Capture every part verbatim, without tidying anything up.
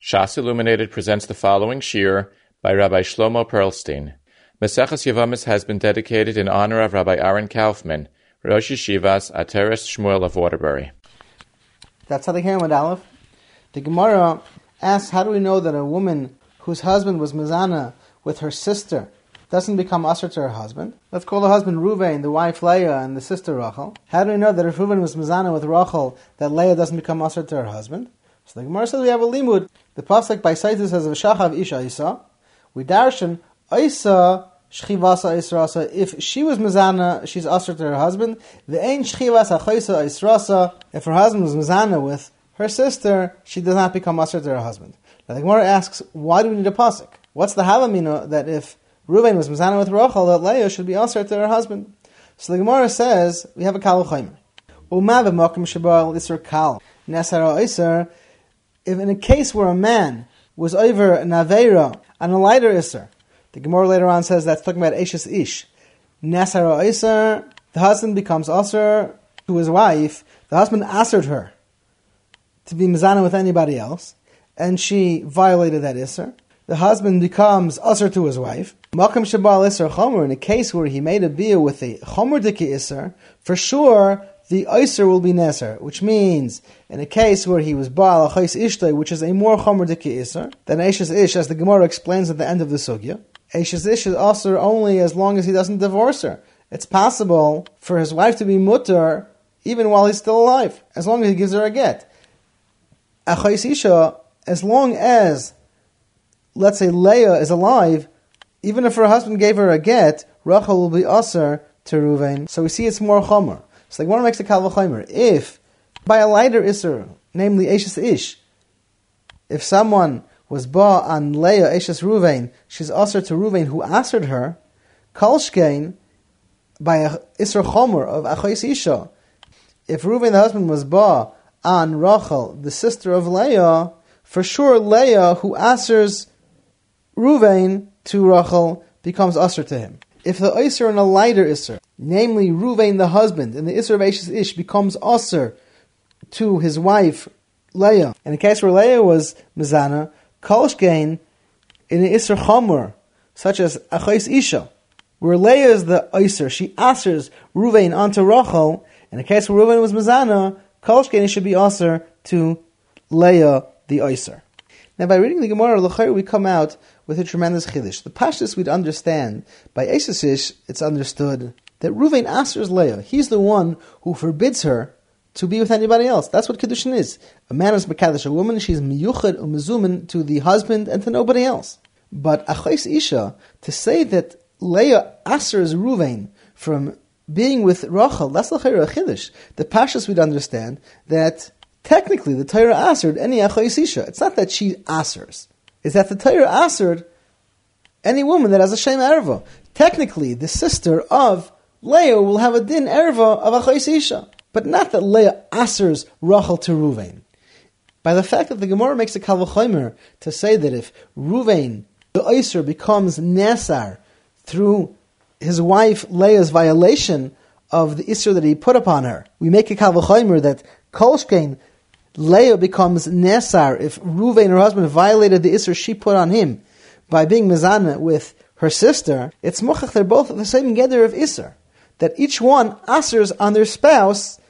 Shas Illuminated presents the following shir by Rabbi Shlomo Perlstein. Maseches Yevamis has been dedicated in honor of Rabbi Aaron Kaufman, Rosh Yeshivas Ateres Shmuel of Waterbury. That's how they came with Aleph. The Gemara asks, how do we know that a woman whose husband was mezana with her sister doesn't become asr to her husband? Let's call the husband Ruvain, the wife Leah, and the sister Rachel. How do we know that if Ruvain was mezana with Rachel, that Leah doesn't become asr to her husband? So the Gemara says we have a limud. The pasuk by Saitis says, "V'shachav isha isa." We darshan isa shchivasa israsa. If she was mezana, she's asr to her husband. Ve'ein shchivasa chaysa israsa. If her husband was mezana with her sister, she does not become asr to her husband. Now the Gemara asks, why do we need a pasuk? What's the havamina that if Reuven was mezana with Rachel, that Leah should be asr to her husband? So the Gemara says we have a kal v'chaymer. Uma v'makom shebal isur kal nesara isur. If in a case where a man was over an aveira on a lighter isur, the Gemara later on says that's talking about Eshes Ish. Nesara isur, the husband becomes asr to his wife. The husband assered her to be mezana with anybody else, and she violated that isur. The husband becomes asr to his wife. Makam shabal isur chomer, in a case where he made a bia with a chomer diki isur, for sure the isur will be neser, which means in a case where he was baal achais ishtay, which is a more chomer diki isur than Eshes Ish, as the Gemara explains at the end of the sugya. Eshes Ish is asur only as long as he doesn't divorce her. It's possible for his wife to be mutter even while he's still alive, as long as he gives her a get. Achais isha, as long as, let's say, Leah is alive, even if her husband gave her a get, Rachel will be asur to Ruvain. So we see it's more chomer. So the Gemara makes a kal v'chaymer. If by a lighter isur, namely Eshes Ish, if someone was ba on Leah Eshes Ruvain, she's asur to Ruvain who assered her, kol shkein, by a isur chomer of achais isha, if Ruvain the husband was ba on Rachel, the sister of Leah, for sure Leah who assers Ruvain to Rachel becomes asur to him. If the isur in a lighter isur, namely Ruvain the husband, and the isur of Eshes Ish becomes asur to his wife Leah, in the case where Leah was mezana, kol shkein in an isur chomer, such as achais isha, where Leah is the isur, she asers Ruvain onto Rachel. In the case where Ruvain was mezana, kol shkein should be asur to Leah the isur. Now, by reading the Gemara l'chayr, we come out with a tremendous chiddush. The pashtus we'd understand by Eshes Ish, it's understood that Ruvain asers Leah. He's the one who forbids her to be with anybody else. That's what kiddushin is. A man is mekadosh a woman; she's miyuchad or mezumin to the husband and to nobody else. But achais isha, to say that Leah asers Ruvain from being with Rachel, that's l'chayr a chiddush. The pashtus we'd understand that technically, the Torah assered any achais isha. It's not that she assers. It's that the Torah assered any woman that has a shem erva. Technically, the sister of Leah will have a din erva of achais isha. But not that Leah assers Rachel to Ruvain. By the fact that the Gemara makes a kal v'chaymer to say that if Ruvain, the isur, becomes nesar through his wife Leah's violation of the isur that he put upon her, we make a kal v'chaymer that kol shkein Leah becomes nesar if Ruvain, her husband, violated the isur she put on him by being mezana with her sister. It's mochach, they're both the same geder of isur, that each one asers on their spouse,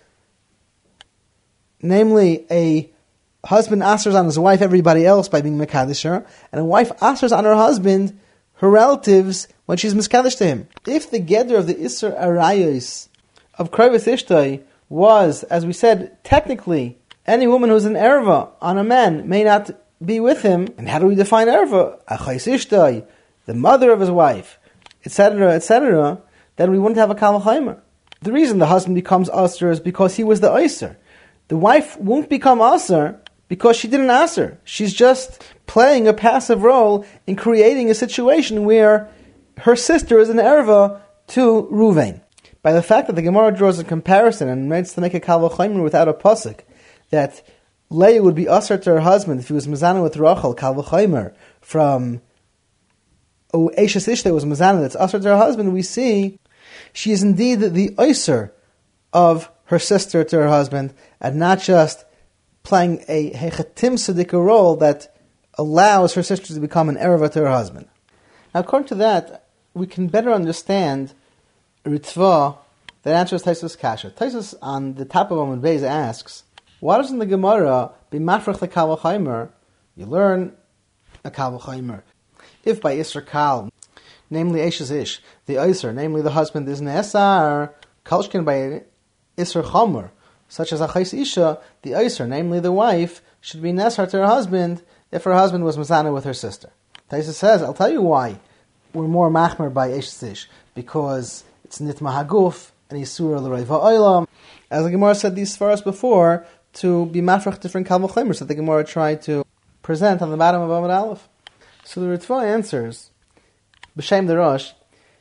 namely a husband asers on his wife everybody else by being mekadosh her, and a wife asers on her husband her relatives when she's miskadosh to him. If the geder of the isur arayos of krivus ishtay was, as we said, technically any woman who's an erva on a man may not be with him. And how do we define erva? Achais ishtay, the mother of his wife, et cetera, et cetera. Then we wouldn't have a kal v'chaymer. The reason the husband becomes asur is because he was the isur. The wife won't become asur because she didn't asur. She's just playing a passive role in creating a situation where her sister is an erva to Ruvain. By the fact that the Gemara draws a comparison and wants to make a kal v'chaymer without a pasuk, that Leah would be asur to her husband if he was mezana with Rachel, kal v'chaymer, from oh, Eshes Ish that was mezana that's asur to her husband, we see she is indeed the isur of her sister to her husband, and not just playing a hechatim tzedikah role that allows her sister to become an erva to her husband. Now, according to that, we can better understand Ritva that answers Taisus Kasha. Taisus on the top of Amud Beis asks, why doesn't the Gemara be mafrech the Kal v'chaimer? You learn a Kal v'chaimer. If by Isser Kal, namely Eishes Ish, the Iser, namely the husband, is Nesar, Kalshkin by Isser Chomer, such as Achais Isha, the Iser, namely the wife, should be Nesar to her husband if her husband was Mazana with her sister. Taisus says, I'll tell you why we're more Machmer by Eishes Ish, because it's Nitma Haguf and Yisura L'Rei Va'olam. As the Gemara said these for us before, to be mafrech different Kal v'chaimer, that the Gemara tried to present on the bottom of Amud Aleph. So the Ritva answers, B'Shem the Rosh,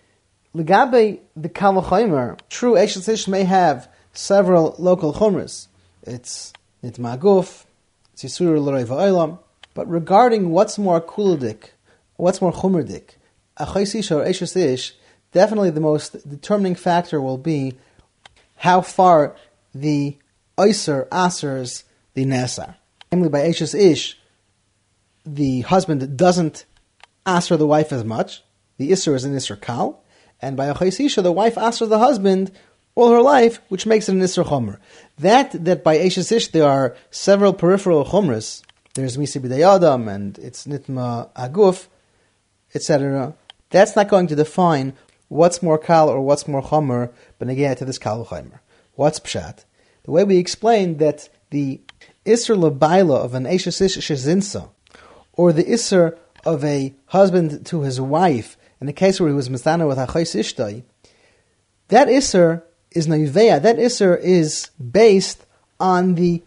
L'gabe the Kal v'chaimer, true Eishes Ish may have several local chumras. It's Nitma Haguf, it's Yisura L'Rei Va'olam. But regarding what's more kuladik, what's more chumradik, Achais Isha or Eishes Ish, definitely the most determining factor will be how far the Iser asers the Nesar. Namely, by Eishes Ish, the husband doesn't aser the wife as much. The Iser is an Iser Kal. And by Achais Isha, the wife asers the husband all her life, which makes it an Iser Chomer. That, that by Eishes Ish there are several peripheral Chomers. There's Misi B'dei Adam, and it's Nitma Haguf, et cetera. That's not going to define what's more Kal or what's more Chomer, but again to this Kal v'chaimer. What's Pshat? The way we explained that the Isser L'Baila of an Eishes Ish Shezinsa, or the Isser of a husband to his wife, in the case where he was Mizana with Achais Ishtai, that Isser is Naiveya, that Isser is based on the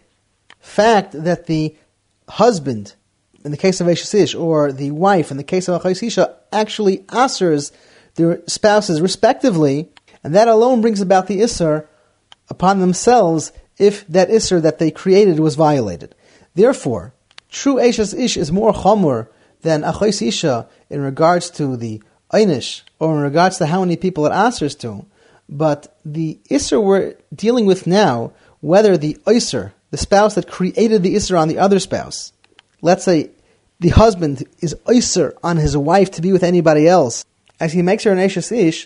fact that the husband, in the case of Eishes Ish, or the wife, in the case of Achais Isha, actually asers their spouses respectively, and that alone brings about the Isser upon themselves if that Isser that they created was violated. Therefore, true Eishes Ish is more Chomer than Achais Isha in regards to the Einish, or in regards to how many people it asers to. But the Isser we're dealing with now, whether the Iser, the spouse that created the Isser on the other spouse, let's say the husband is Iser on his wife to be with anybody else, as he makes her an Eishes Ish,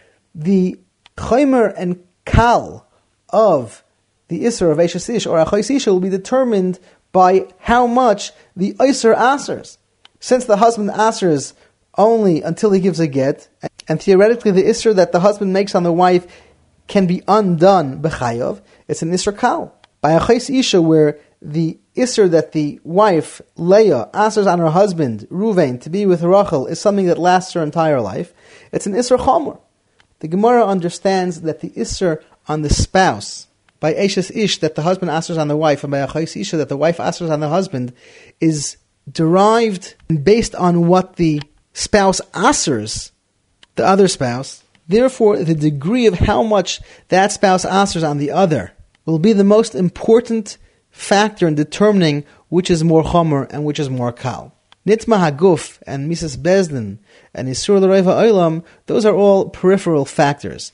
the Chomer and Kal of the Isser of Eishes Ish or Achais Isha will be determined by how much the Iser asers. Since the husband asers only until he gives a get, and theoretically the Isser that the husband makes on the wife can be undone b'chayav, it's an Isser Kal. By Achais Isha, where the Isser that the wife, Leah, asers on her husband, Ruvain, to be with Rachel, is something that lasts her entire life, it's an Isser Chomer. The Gemara understands that the Isser on the spouse, by Eishes Ish, that the husband asers on the wife, and by Achais Isha, that the wife asers on the husband, is derived based on what the spouse asers, the other spouse. Therefore, the degree of how much that spouse asers on the other will be the most important factor in determining which is more Chomer and which is more Kal. Nitma Haguf and Mises Bezdin and Yisur L'Rei Va'olam, those are all peripheral factors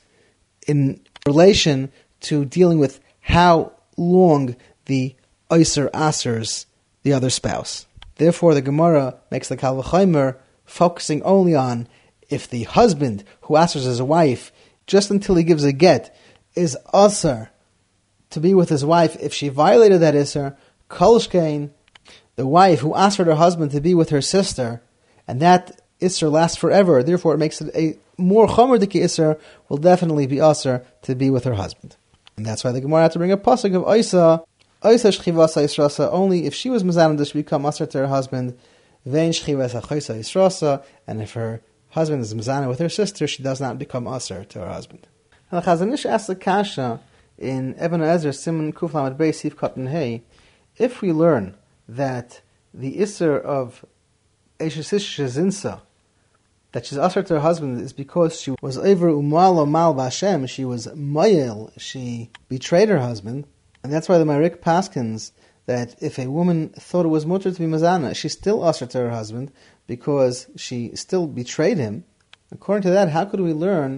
in relation to dealing with how long the Iser asers the other spouse. Therefore, the Gemara makes the Kal v'chaimer focusing only on if the husband who asers his wife just until he gives a get is aser to be with his wife. If she violated that Iser, Kolshkein, the wife who asked her husband to be with her sister, and that Isser lasts forever, therefore it makes it a more Chomer Diki Isser, will definitely be Asr to be with her husband. And that's why the Gemara had to bring a pasuk of Isa, Isa Shchivasa Yisrasa, only if she was Mizanah does she become Asr to her husband, Vein Shchivasa Chaysa Yisrasa, and if her husband is Mizanah with her sister, she does not become Asr to her husband. Now the Chazon Ish asks the Kasha in Eben Ezer Simon Kuf Lamed Beis Sif Katan Hey, if we learn that the Isser of Eishes Ish Shezinsa, that she's Asr to her husband, is because she was over Umalo Mal Vashem, she was Mayel, she betrayed her husband, and that's why the Marik paskins that if a woman thought it was mutter to be Mazana, she's still Asr to her husband because she still betrayed him. According to that, how could we learn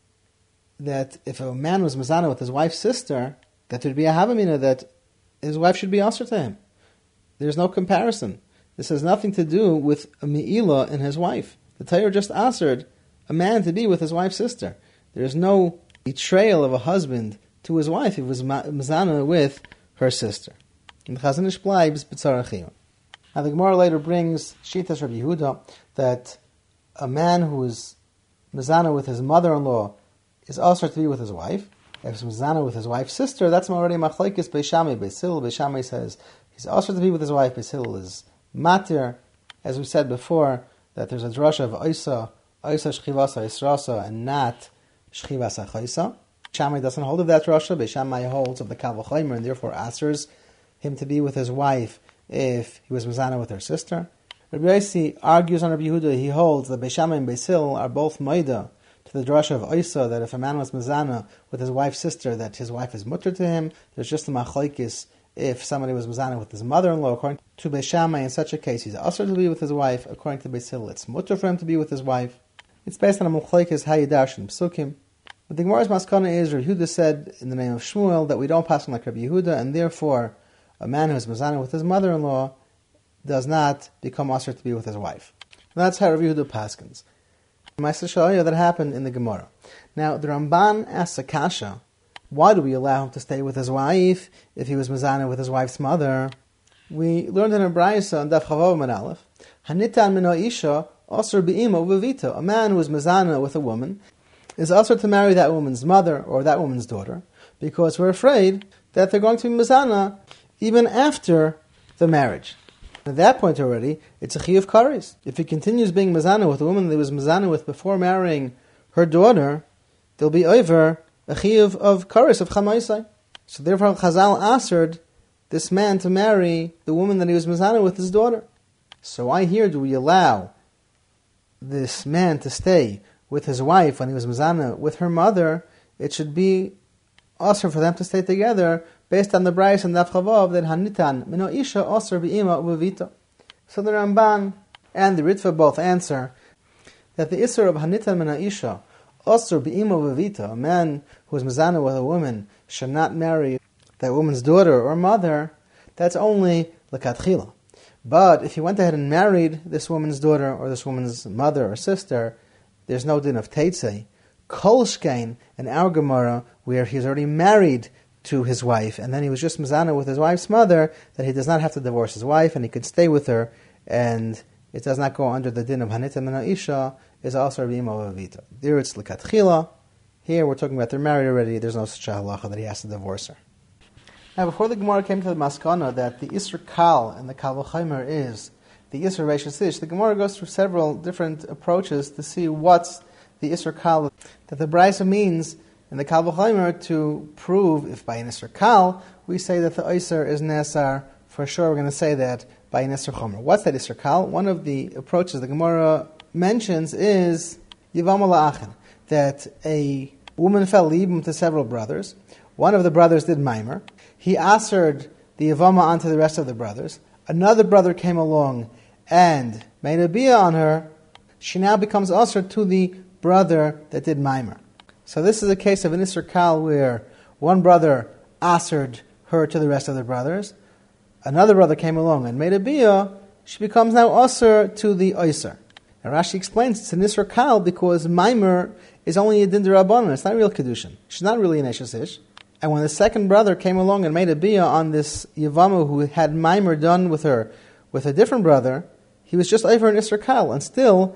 that if a man was Mazana with his wife's sister, that there would be a Havamina that his wife should be Asr to him? There's no comparison. This has nothing to do with a Me'ilah and his wife. The Torah just answered a man to be with his wife's sister. There is no betrayal of a husband to his wife if it was Mizana with her sister. And the Chazon Ish bleibt b'tzara chiyun. Now the Gemara later brings Shitas Rabbi Yehuda that a man who is Mizana with his mother-in-law is also to be with his wife. If it's Mizana with his wife's sister, that's already Machlekes Beis Shammai. Beis Hillel, Beis Shammai says he's also to be with his wife. Beis Hillel is matir. As we said before, that there's a drasha of Oisa, Oisa Shchivasa Yisrasa, and not Shchivasa Chaysa. Shammai doesn't hold of that drasha. Beis Shammai holds of the Kal V'chomer, and therefore asks him to be with his wife if he was Mizana with her sister. Rabbi Yossi argues on Rabbi Yehuda. He holds that Beis Shammai and Beis Hillel are both Maida to the drasha of Oisa, that if a man was Mizana with his wife's sister, that his wife is mutter to him. There's just a machlokes if somebody was Mizana with his mother-in-law. According to Beis Shammai, in such a case, he's also to be with his wife. According to Beis Hillel, it's mutter for him to be with his wife. It's based on a machlokes hayidash and psukim. But the Gemara's maskana is, Rabbi Yehuda said in the name of Shmuel that we don't pass him like Rabbi Yehuda, and therefore a man who is Mizana with his mother-in-law does not become usher to be with his wife. And that's how Rabbi Yehuda paskins. Ma'aser Sha'aya that happened in the Gemara. Now, the Ramban asks a kasha, why do we allow him to stay with his wife if he was Mizana with his wife's mother? We learned in a Brayso on Daf Chavav Amud Aleph, Hanitan min ha'isha asur be'ima u'bevita. A man who is Mizana with a woman is usher to marry that woman's mother or that woman's daughter, because we're afraid that they're going to be Mizana even after the marriage. At that point already, it's a chiyuv kares. If he continues being Mizana with a woman that he was Mizana with before marrying her daughter, there'll be over a chiyuv of kares, of chamaisai. So therefore Chazal answered this man to marry the woman that he was Mizana with his daughter. So why here do we allow this man to stay with his wife when he was Mizana with her mother? It should be also for them to stay together based on the Brayso and Daf Chavav that Hanitan min ha'isha asur be'ima u'bevita. So the Ramban and the Ritva both answer that the Isser of Hanitan min ha'isha asur be'ima u'bevita, a man who is Mizana with a woman should not marry that woman's daughter or mother, that's only l'katchila. But if he went ahead and married this woman's daughter or this woman's mother or sister, there's no din of teitzei. Kol shkein in our Gemara, where he's already married to his wife, and then he was just Mizana with his wife's mother, that he does not have to divorce his wife, and he could stay with her, and it does not go under the din of Hanitan min ha'isha, is also Rabbi Ima Vavita. There it's l'katchila. Here we're talking about they're married already, there's no such a halacha that he has to divorce her. Now before the Gemara came to the maskana that the Isser Kal and the Kal V'chomer is the Isser Reishis Ish, the Gemara goes through several different approaches to see what's the Isser Kal that the Brayso means in the Kal V'chomer to prove if by an Isser Kal we say that the Isser is Nesar. For sure we're going to say that by an Isser Chomer. What's that Isser Kal? One of the approaches the Gemara mentions is Yivama La'achin, that a woman fell libum to several brothers. One of the brothers did Maimer. He answered the Yivama onto the rest of the brothers. Another brother came along and made a bia on her. She now becomes usher to the brother that did Maimer. So this is a case of an Isser Kal where one brother answered her to the rest of the brothers. Another brother came along and made a bia. She becomes now usher to the Isser. Now Rashi explains it's an Isser Kal because Maimer is only a din d'Rabbanan. It's not real Kedushin. She's not really an Eshes Ish. And when the second brother came along and made a bia on this Yavama who had Maimer done with her with a different brother, he was just over an Isser Kal. And still,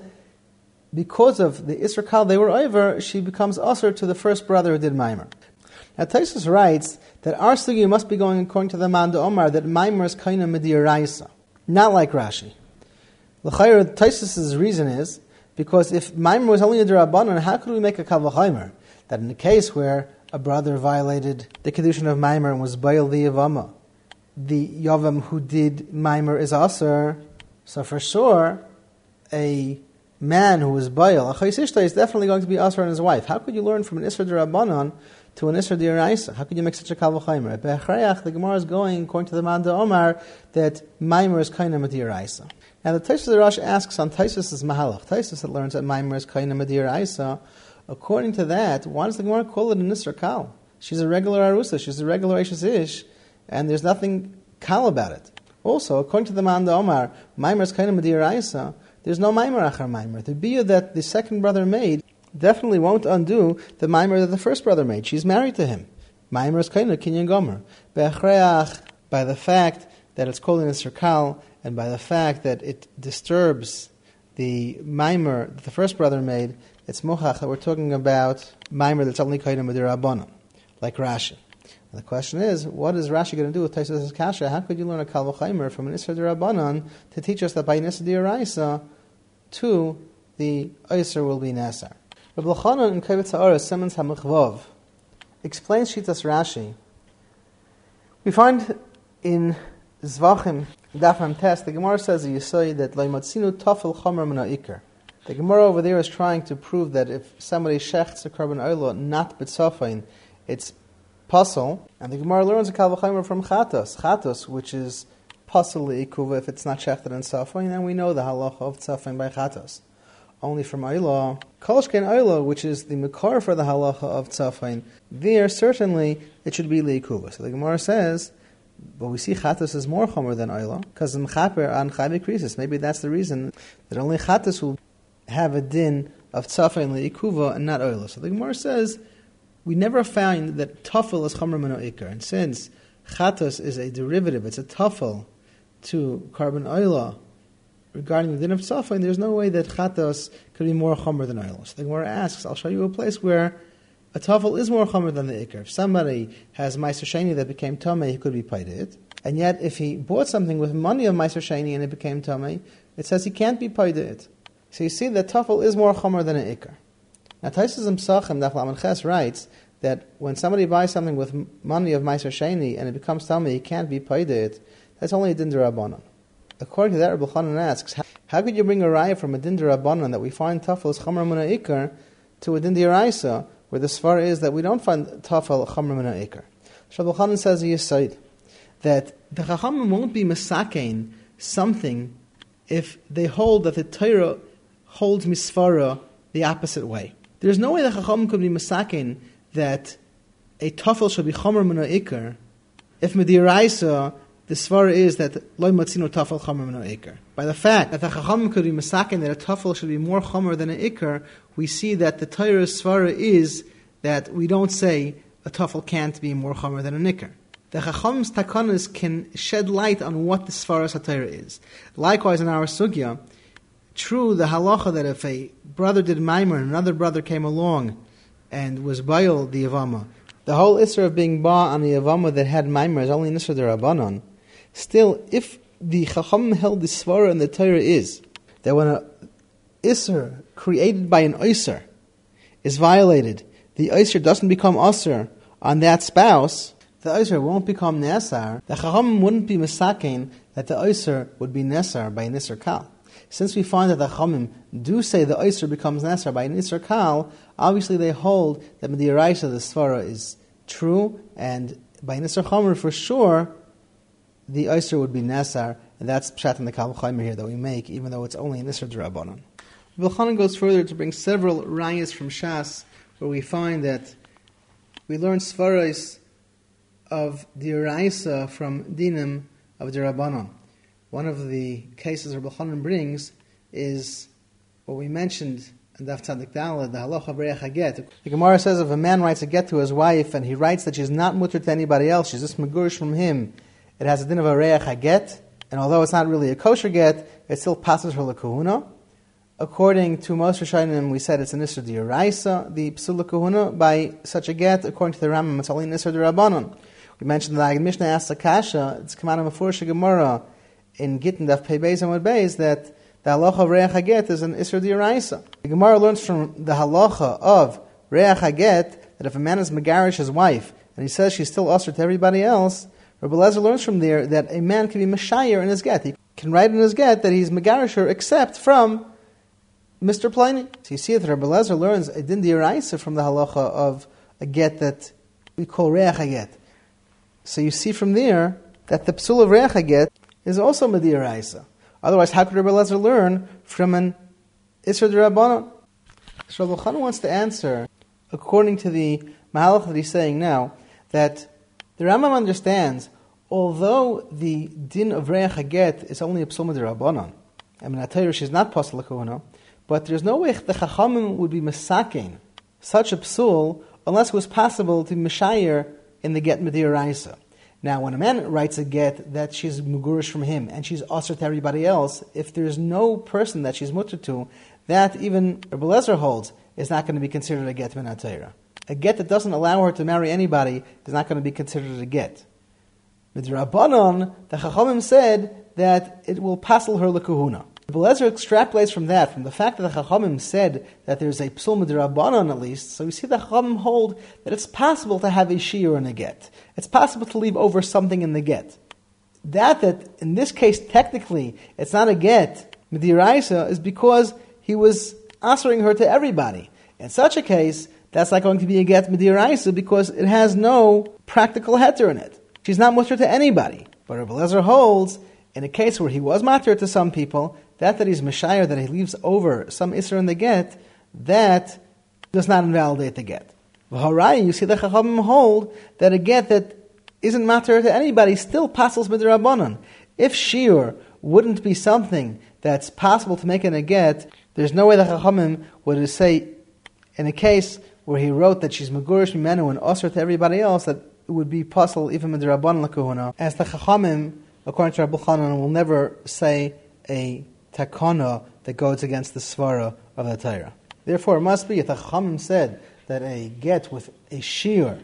because of the Isser Kal they were over, she becomes usher to the first brother who did Maimer. Now Taisus writes that our sugi must be going according to the Man de Omar that Maimer is kind of midiraisa, not like Rashi. L'chayr, Taisus' reason is because if Maimer was only a d'Rabbanan, how could we make a Kal V'chomer that in the case where a brother violated the Kedushin of Maimer and was Baal the Yavama, the Yavam who did Maimer is Aser, so for sure a man who is Baal, a Chayis Ishta, is definitely going to be Aser on his wife. How could you learn from an Isser d'Rabbanan to an Isser d'Oraisa? How could you make such a Kal V'chomer? At Be'echreach, the Gemara is going according to the Man de Omar that Maimer is kind of d'Oraisa. Now the Taisus the Rosh asks on Taisus' Mahalach. Taisus that learns that Maimer is kind of d'Oraisa. According to that, why does the Gemara call it an Isser Kal? She's a regular Arusa, she's a regular Eshes Ish, and there's nothing Kal about it. Also, according to the man the Omar, Maimer is kind of Mediraisa, there's no Maimer Achar Maimer. The biyah that the second brother made definitely won't undo the Maimer that the first brother made. She's married to him. Maimer is kind of Kinyan Gomer. Be'achreach, by the fact that it's called in a circle, and by the fact that it disturbs the Maimer that the first brother made, it's Mochach that we're talking about Maimer that's only kind of Medirabanan, like Rashi. And the question is, what is Rashi going to do with Taisus Kasha? How could you learn a Kal V'chaimer from an Isser D'Rabbanan to teach us that by an Isser D'Oraisa, too, the Isser will be Nesar? Rabbi Elchanan in Kovetz Ha'aretz, Simons HaMechvav, explains Shitas Rashi. We find in Zvachim, Daf Mem Tes, the Gemara says that you say that Leimatzinu Tafel Chomer Min Ha'ikar. The Gemara over there is trying to prove that if somebody shechts a carbon oil, not b'tzafein, it's puzzle, and the Gemara learns a Kal V'chaimer from Chatos, Chatos, which is puzzle ikuva if it's not shechted in Safein, and we know the halacha of Safein by Chatos. Only from Oila, Kolshken Oila, which is the Makar for the halacha of Safein, there certainly it should be leikuva. So the Gemara says, but we see Chatos is more chomer than Oila, because in Chaper on Chayvik Krisis, maybe that's the reason that only Chatos will have a din of Safein leikuva and not Oila. So the Gemara says, we never found that tafel is chomer min ha'ikar, and since chatos is a derivative, it's a tafel to carbon oila regarding the din of tzafein, there's no way that chatos could be more chomer than oila. So the Gemara asks, I'll show you a place where a tafel is more chomer than the ikar. If somebody has meiser sheni that became tamei, he could be paid it, and yet if he bought something with money of meiser sheni and it became tamei, it says he can't be paid it. So you see that tafel is more chomer than an ikar. Now, Taisus Psachim Daf Lamed Ches writes that when somebody buys something with money of Meiser Sheni and it becomes Talmud, he can't be paid it, that's only a Din D'Rabbanan. According to that, Rabbi Elchanan asks, how, how could you bring a raya from a Din D'Rabbanan that we find Tafel is Chomer Min Ha'ikar to a Din D'Oraisa, where the svar is that we don't find Tafel Chomer Min Ha'ikar? So Rabbi Elchanan says he said that the Chachamim won't be Mesakein something if they hold that the Torah holds Misvara the opposite way. There's no way the Chachamim could be Mesakein that a tafel should be chomer min ha'ikar if mediraisa the svara is that loy matzino tafel chomer min ha'ikar. By the fact that the chachamim could be masakin that a tafel should be more chomer than an ikar, we see that the Torah's svara is that we don't say a tafel can't be more chomer than an ikar. The chachamim's takanas can shed light on what the svara satira is. Likewise, in our sugya, true the halacha that if a brother did maimer and another brother came along and was bayil the Yavama, the whole Isser of being ba on the Yavama that had Maimer is only an Isser D'Rabbanan. Still, if the Chacham held the Svara and the Torah is that when a Isser created by an Isser is violated, the Isser doesn't become Isser on that spouse, the Isser won't become Nesar. The Chacham wouldn't be Mesakein that the Isser would be Nesar by an Isser Kal. Since we find that the Chachamim do say the Isser becomes Nesar by an Isser Kal, obviously they hold that Mediraisa the Svara is true, and by an Isser Chomer for sure, the Isser would be Nesar, and that's Pshat in the Kal V'chaimer here that we make, even though it's only an Isser D'Rabbanan. Rabbi Elchanan goes further to bring several rayas from Shas, where we find that we learn Svaras of D'Oraisa from Dinim of D'Rabbanan. One of the cases Rabbi Elchanan brings is what we mentioned in Daf Tzadik Daled, the halacha of Reach HaGet. The Gemara says if a man writes a get to his wife and he writes that she's not mutter to anybody else, she's just megurish from him, it has a din of a Reach HaGet, and although it's not really a kosher get, it still passes for l'kahuna. According to most Rishonim, we said it's an Isser D'Oraisa, the Psul l'kahuna, by such a get. According to the Rambam, it's only an Isser D'Rabbanan. We mentioned the Agad Mishnah asked Akasha, it's come out of a Mefurish Gemara, in Gittin Daf Pei Beis Amud Beis, that the halacha of Reach HaGet is an Isser D'Oraisa. The Gemara learns from the halacha of Reach HaGet that if a man is megarish his wife and he says she's still usher to everybody else, Rabbi Eliezer learns from there that a man can be meshayer in his get. He can write in his get that he's megarish her except from Mister Pliny. So you see that Rabbi Eliezer learns a din D'Oraisa from the halacha of a get that we call Reach HaGet. So you see from there that the psul of Reach HaGet is also Mediraisa. Otherwise, how could Rabbi Eliezer learn from an Isser D'Rabbanan? So Rabbi Elchanan wants to answer, according to the Mahalach that he's saying now, that the Rambam understands although the din of reach haget is only a psul midrabanan, I mean, Atayra, she's not pasal l'kuhuna, but there's no way the Chachamim would be misakein such a psul unless it was possible to mishayer in the get midiraisa. Now, when a man writes a get that she's mugurish from him and she's usher to everybody else, if there's no person that she's mutter to, that even Rebbe Lezer holds is not going to be considered a get min Atayra. A get that doesn't allow her to marry anybody is not going to be considered a get. Midrabanan, the Chachamim said that it will passel her l'kuhuna. Rebbe Lezer extrapolates from that, from the fact that the Chachamim said that there's a psul midrabanan at least, so you see the Chachamim hold that it's possible to have a shiur in a get. It's possible to leave over something in the get. That, that in this case, technically, it's not a get, midiraisa, is because he was answering her to everybody. In such a case, that's not going to be a get midiraisa because it has no practical heter in it. She's not mutter to anybody. But Rebbe Lezer holds, in a case where he was matter to some people, that that he's mashayir, that he leaves over some isser in the get, that does not invalidate the get. V'harai, you see the Chachamim hold that a get that isn't matter to anybody still passes midrabanan. If shiur wouldn't be something that's possible to make in a get, there's no way the Chachamim would say, in a case where he wrote that she's megurish mimenu and usher to everybody else, that it would be possible even midrabanan l'kuhuna. As the Chachamim, according to Rabbi Chanan, will never say a takana that goes against the svara of the Torah. Therefore, it must be, if the Chachamim said that a get with a shiur,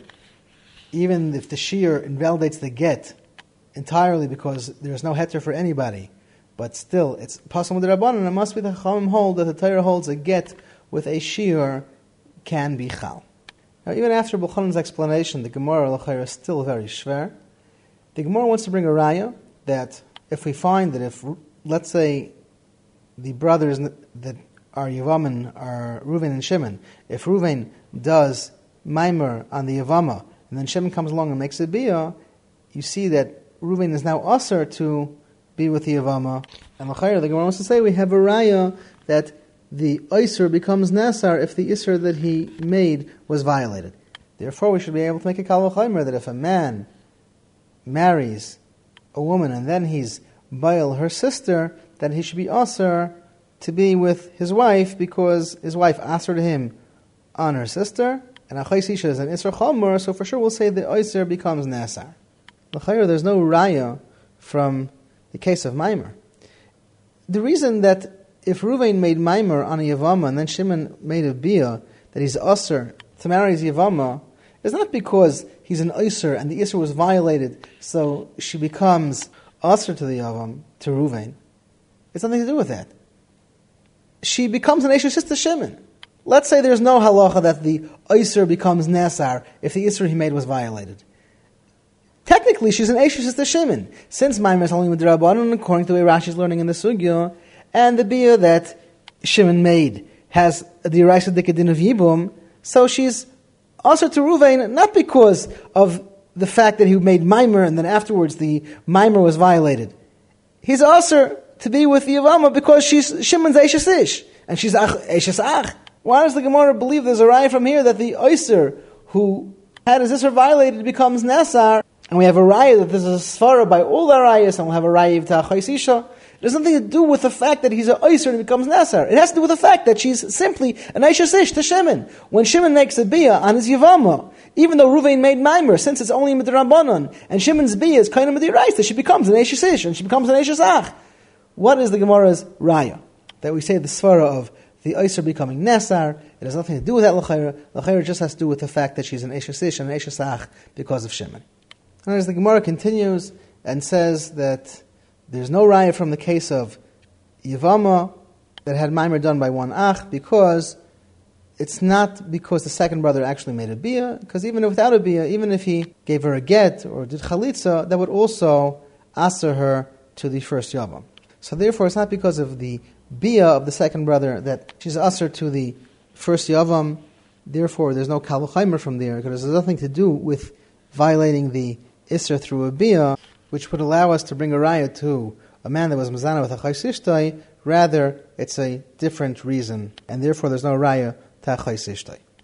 even if the shiur invalidates the get entirely because there's no heter for anybody, but still it's possible with the Rabbanan, it must be the Chachamim hold that the Torah holds a get with a shiur can be chal. Now, even after Rabbi Chanan's explanation, the Gemara l'chayra is still very shver. The Gemara wants to bring a raya that if we find that if, let's say, the brothers that are Yavaman are Reuven and Shimon, if Reuven does maimer on the Yavama, and then Shimon comes along and makes a biyah, you see that Reuven is now usher to be with the Yavama. And l'chayra, the Gemara wants to say, we have a raya that the Isser becomes Nasar if the Isser that he made was violated. Therefore, we should be able to make a Kal V'chaymer that if a man marries a woman and then he's Baal, her sister, then he should be Asr to be with his wife because his wife Asr to him on her sister, and Achais Isha is an Isser Chomer, so for sure we'll say the Isser becomes Nasar. L'chayr, there's no Raya from the case of Maimer. The reason that if Reuven made Maimer on a Yavama and then Shimon made a Biyah that he's Asr to marry his Yavama is not because he's an Isser and the Isser was violated, so she becomes Asr to the Yavam, to Reuven. It's nothing to do with that. She becomes an Esher sister Shimon. Let's say there's no halacha that the Isser becomes Nasar if the Isser he made was violated. Technically, she's an Esher sister Shimon. Since Maimer is only with the Rabbanon, according to the way Rashi is learning in the Sugya, and the Biyah that Shimon made has the Yeraisa Dikadin of Yibum, so she's also to Reuven, not because of the fact that he made Maimer and then afterwards the Maimer was violated. He's also to be with the Yavama because she's Shimon's Eishes Ish, and she's Eishes Ach. Why does the Gemara believe there's a raya from here that the Oyser who had his Isser violated becomes Nasar, and we have a raya that there's a Svara by all the rayas, and we'll have a raya of Ta'achais Isha. It has nothing to do with the fact that he's an Oyser and he becomes Nasar. It has to do with the fact that she's simply an Eishes Ish to Shimon. When Shimon makes a Biyah on his Yavama, even though Reuven made Maimer, since it's only Midrabanan, and Shimon's Biyah is kind of Midrabanan, she becomes an Eishes Ish, and she becomes an Eishes Ach. What is the Gemara's raya? That we say the Svara of the Oyser becoming Nesar, it has nothing to do with that L'chayra. L'chayra just has to do with the fact that she's an Eishes Ish and an Eishes Ach because of Shimon. And as the Gemara continues and says that there's no raya from the case of Yavama that had Maimer done by one Ach because it's not because the second brother actually made a Biyah, because even without a Biyah, even if he gave her a get or did Chalitza, that would also answer her to the first Yavam. So therefore, it's not because of the Biyah of the second brother that she's usher to the first Yavam. Therefore, there's no Kal V'chaymer from there, because there's nothing to do with violating the Isser through a Biyah, which would allow us to bring a raya to a man that was Mazana with a Chais Ishtai. Rather, it's a different reason, and therefore there's no raya to a Chais Ishtai.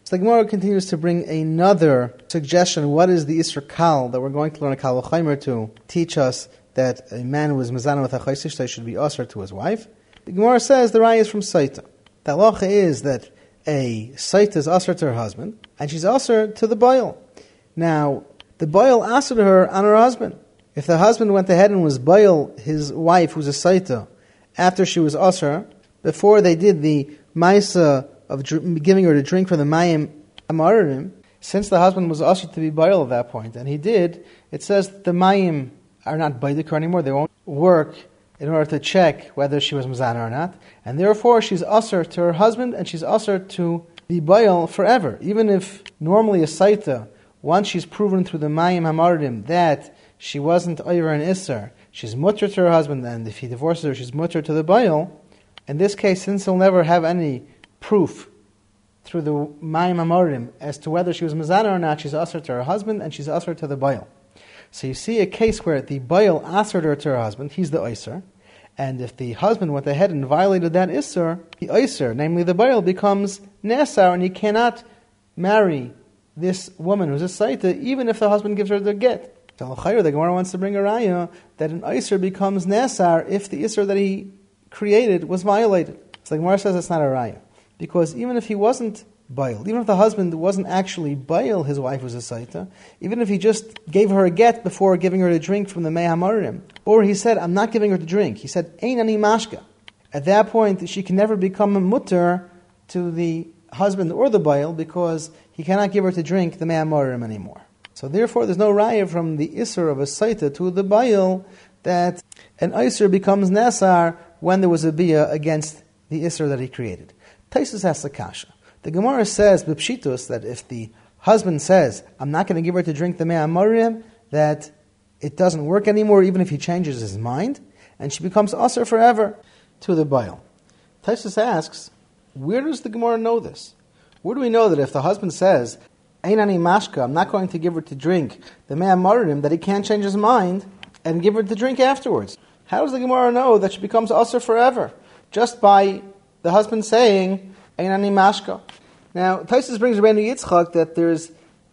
So the Gemara continues to bring another suggestion. What is the Isser Kal that we're going to learn a Kal V'Chomer to teach us that a man who was Mezana with a Chaysishtay should be Asr to his wife? The Gemara says the Raya is from Saita. The halacha is that a Saita is Asr to her husband, and she's Asr to the Baal. Now, the Baal Asr to her on her husband. If the husband went ahead and was Baal his wife, who's a Saita, after she was Asr, before they did the Maisa of dr- giving her to drink from the Mayim Amarim, since the husband was Asr to be Baal at that point, and he did, it says that the Mayim are not Baidikar anymore, they won't work in order to check whether she was Mizana or not, and therefore she's Asr to her husband, and she's Asr to be Baal forever. Even if normally a Saita, once she's proven through the Mayim Hamarim that she wasn't Oyver and Isser, she's Mutter to her husband, and if he divorces her, she's Mutter to the Baal. In this case, since he'll never have any proof through the Mayim Hamarim as to whether she was Mizana or not, she's Asr to her husband, and she's Asr to the Baal. So you see a case where the Baal Asr her to her husband, he's the Isser, and if the husband went ahead and violated that Isser, the Isser, namely the Baal, becomes Nesar, and he cannot marry this woman who's a Saita, even if the husband gives her the get. So the Gemara wants to bring a raya that an Isser becomes Nesar if the Isser that he created was violated. So the Gemara says it's not a raya, because even if he wasn't Baal, even if the husband wasn't actually Baal, his wife was a Saita, even if he just gave her a get before giving her to drink from the Mei Hamarim, or he said, I'm not giving her to drink, he said, Ein ani mashka. At that point, she can never become a mutter to the husband or the Baal, because he cannot give her to drink the Mei Hamarim anymore. So therefore, there's no raya from the Isser of a Saita to the Baal that an Isser becomes Nasar when there was a Biyah against the Isser that he created. Taisus has a kasha. The Gemara says, B'pshitus, that if the husband says, I'm not going to give her to drink the Mei Hamarim, that it doesn't work anymore, even if he changes his mind, and she becomes Asr forever to the Baal. Taisus asks, where does the Gemara know this? Where do we know that if the husband says, Ein ani mashka, I'm not going to give her to drink the Mei Hamarim, that he can't change his mind and give her to drink afterwards? How does the Gemara know that she becomes Asr forever? Just by the husband saying, Ein ani mashka. Now, Taisus brings Rabbeinu Yitzchak that there's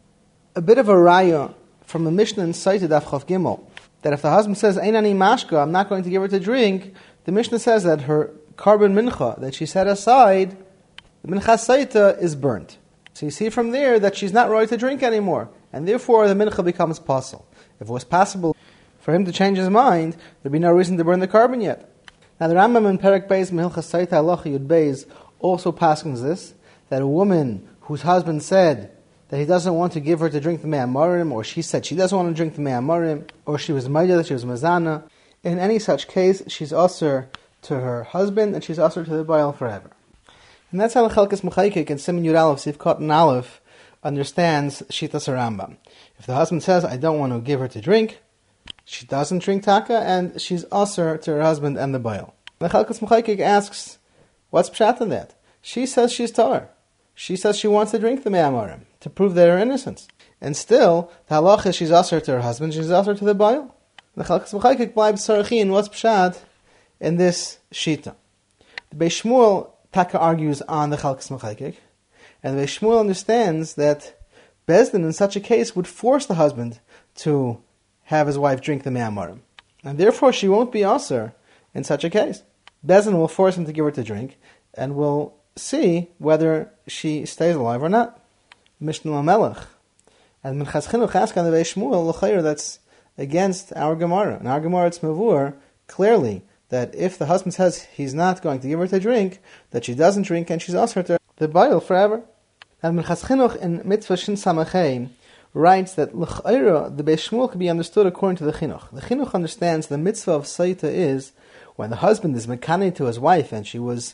a bit of a raya from a Mishnah in Saita Daf Chav Gimel, that if the husband says, Ein ani mashka, I'm not going to give her to drink, the Mishnah says that her carbon mincha that she set aside, the mincha Saita, is burnt. So you see from there that she's not right to drink anymore, and therefore the mincha becomes possible. If it was possible for him to change his mind, there'd be no reason to burn the carbon yet. Now the Rambam in Perek Beis Mehilchas Saita Halacha Yud Beis also paskins this, that a woman whose husband said that he doesn't want to give her to drink the Mei Hamarim, or she said she doesn't want to drink the Mei Hamarim, or she was Maida, that she was Mazana, in any such case, she's Asr to her husband, and she's Asr to the Baal forever. And that's how Chelkas Mechaykik and Siman Yud Aleph, Sivkot and Aleph understands Shitas Rambam. If the husband says, I don't want to give her to drink, she doesn't drink Taka, and she's Asr to her husband and the Baal. The Chelkas Mechaykik asks, what's pshat in that? She says she's Tar. She says she wants to drink the Mei Hamarim to prove their innocence. And still, the halach is she's Asr to her husband, she's Asr to the Baal. The Chelkas Mechaykik bleibt sarachin, what's pshat in this Shita? The Beis Shmuel Taka argues on the Chelkas Mechaykik, and the Beis Shmuel understands that Bezdin in such a case would force the husband to have his wife drink the Mei Hamarim. And therefore she won't be Asr in such a case. Bezdin will force him to give her to drink, and will see whether she stays alive or not. Mishnah Lamelech. And Minchas Chinuch asks on the Beis Shmuel, l'chayr, that's against our Gemara. In our Gemara it's Mavur, clearly, that if the husband says he's not going to give her to drink, that she doesn't drink and she's Asr to the Baal forever. And Minchas Chinuch in Mitzvah Shin Samachay writes that l'chayr, the Beis Shmuel can be understood according to the Chinuch. The Chinuch understands the mitzvah of Saita is when the husband is mekane to his wife and she was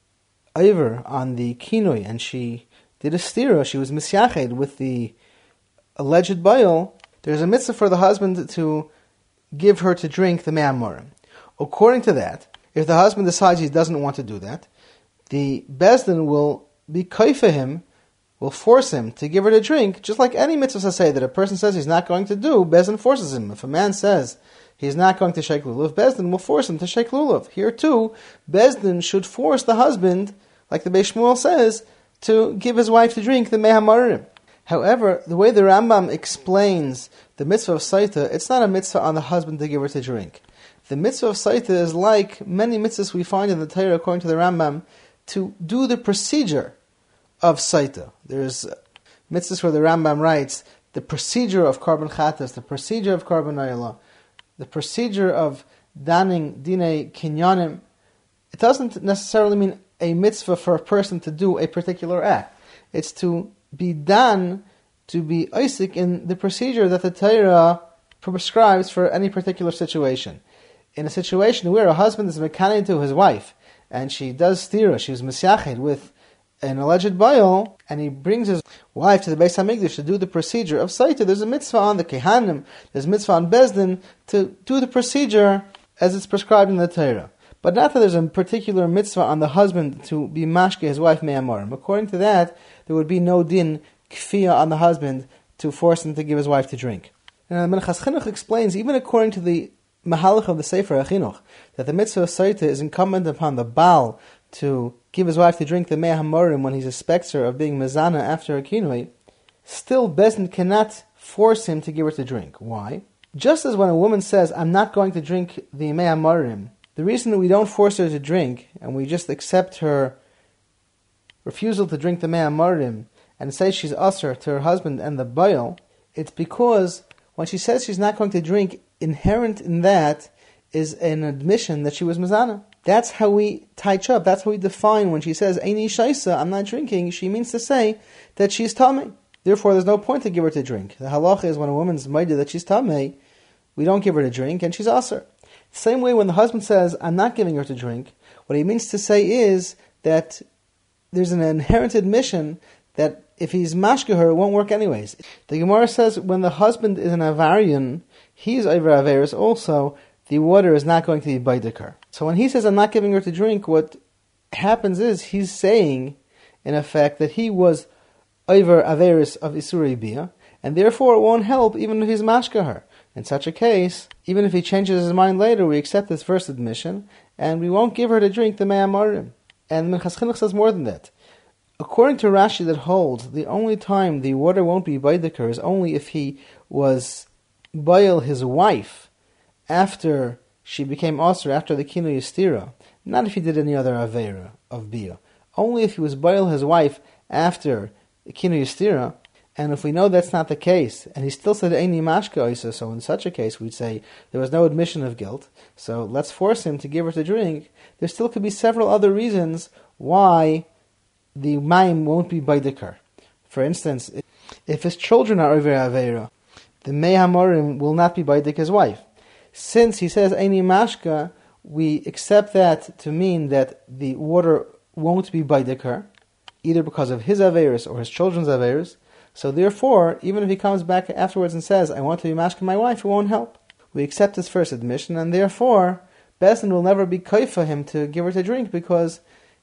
over on the kinoi, and she did a stira, she was misyached with the alleged Baal, there's a mitzvah for the husband to give her to drink the Mei Hamarim. According to that, if the husband decides he doesn't want to do that, the Bezdin will be kaifa him, will force him to give her to drink, just like any mitzvah say that a person says he's not going to do, Bezdin forces him. If a man says he's not going to shake lulav, Bezdin will force him to shake lulav. Here too, Bezdin should force the husband, like the Beis Shmuel says, to give his wife to drink the mei hamarim. However, the way the Rambam explains the mitzvah of Saita, it's not a mitzvah on the husband to give her to drink. The mitzvah of Saita is like many mitzvahs we find in the Torah, according to the Rambam, to do the procedure of Saita. There's mitzvahs where the Rambam writes the procedure of Korban Chatas, the procedure of Korban Oila, the procedure of daning Dinei Kinyanim. It doesn't necessarily mean a mitzvah for a person to do a particular act. It's to be done, to be Isaac in the procedure that the Torah prescribes for any particular situation. In a situation where a husband is mekanein to his wife, and she does stira, she's misyached with an alleged bayal, and he brings his wife to the Beis HaMikdash to do the procedure of Saita, there's a mitzvah on the Kehanim, there's a mitzvah on Bezdin to do the procedure as it's prescribed in the Torah. But not that there's a particular mitzvah on the husband to be mashke his wife mei hamarim. According to that, there would be no din kfiyah on the husband to force him to give his wife to drink. And Minchas Chinuch explains, even according to the Mahalach of the Sefer HaChinuch, that the mitzvah of Saita is incumbent upon the Baal to give his wife to drink the mei hamarim when he suspects her of being mezana after a kinui. Still, Bezdin cannot force him to give her to drink. Why? Just as when a woman says, I'm not going to drink the mei hamarim, the reason that we don't force her to drink, and we just accept her refusal to drink the mei hamarim, and say she's usher to her husband and the bayal, it's because when she says she's not going to drink, inherent in that is an admission that she was mezana. That's how we touch up, that's how we define when she says, Eini shaisa, I'm not drinking, she means to say that she's tamei. Therefore, there's no point to give her to drink. The halacha is when a woman's maida that she's tamei, we don't give her to drink, and she's usher. Same way when the husband says, I'm not giving her to drink, what he means to say is that there's an inherent admission that if he's mashke her, it won't work anyways. The Gemara says when the husband is an avarian, he's over averis also, the water is not going to be baidikar. So when he says, I'm not giving her to drink, what happens is he's saying, in effect, that he was over averis of Isurei Bia, and therefore it won't help even if he's mashke her. In such a case, even if he changes his mind later, we accept this first admission, and we won't give her to drink the mei hamarim. And Minchas Chinuch says more than that. According to Rashi that holds, the only time the water won't be baidikar is only if he was bayal his wife after she became asur, after the kinu yistira, not if he did any other aveira of bia. Only if he was bayal his wife after the kinu yistira. And if we know that's not the case, and he still said Eini mashka oisa, so in such a case we'd say there was no admission of guilt, so let's force him to give her to drink. There still could be several other reasons why the maim won't be baidikar. For instance, if his children are over aveira, the mei hamarim will not be baidik his wife. Since he says Eini mashka, we accept that to mean that the water won't be baidikar, either because of his aveiros or his children's aveiros. So therefore, even if he comes back afterwards and says, I want to be mashke my wife, it won't help. We accept his first admission, and therefore, Bezdin will never be kaif for him to give her to drink, because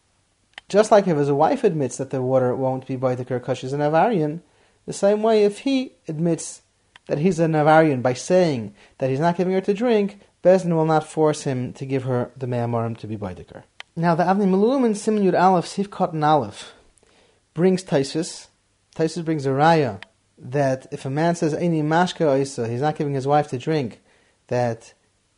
just like if his wife admits that the water won't be baidikar because she's an avarian, the same way if he admits that he's an avarian by saying that he's not giving her to drink, Bezdin will not force him to give her the mei hamarim to be baidikar. Now the Avnei Miluim in Siman Yud Aleph, Sif Katan Aleph, brings Taisus. Taisus brings a raya that if a man says Eini mashka oisa, he's not giving his wife to drink, that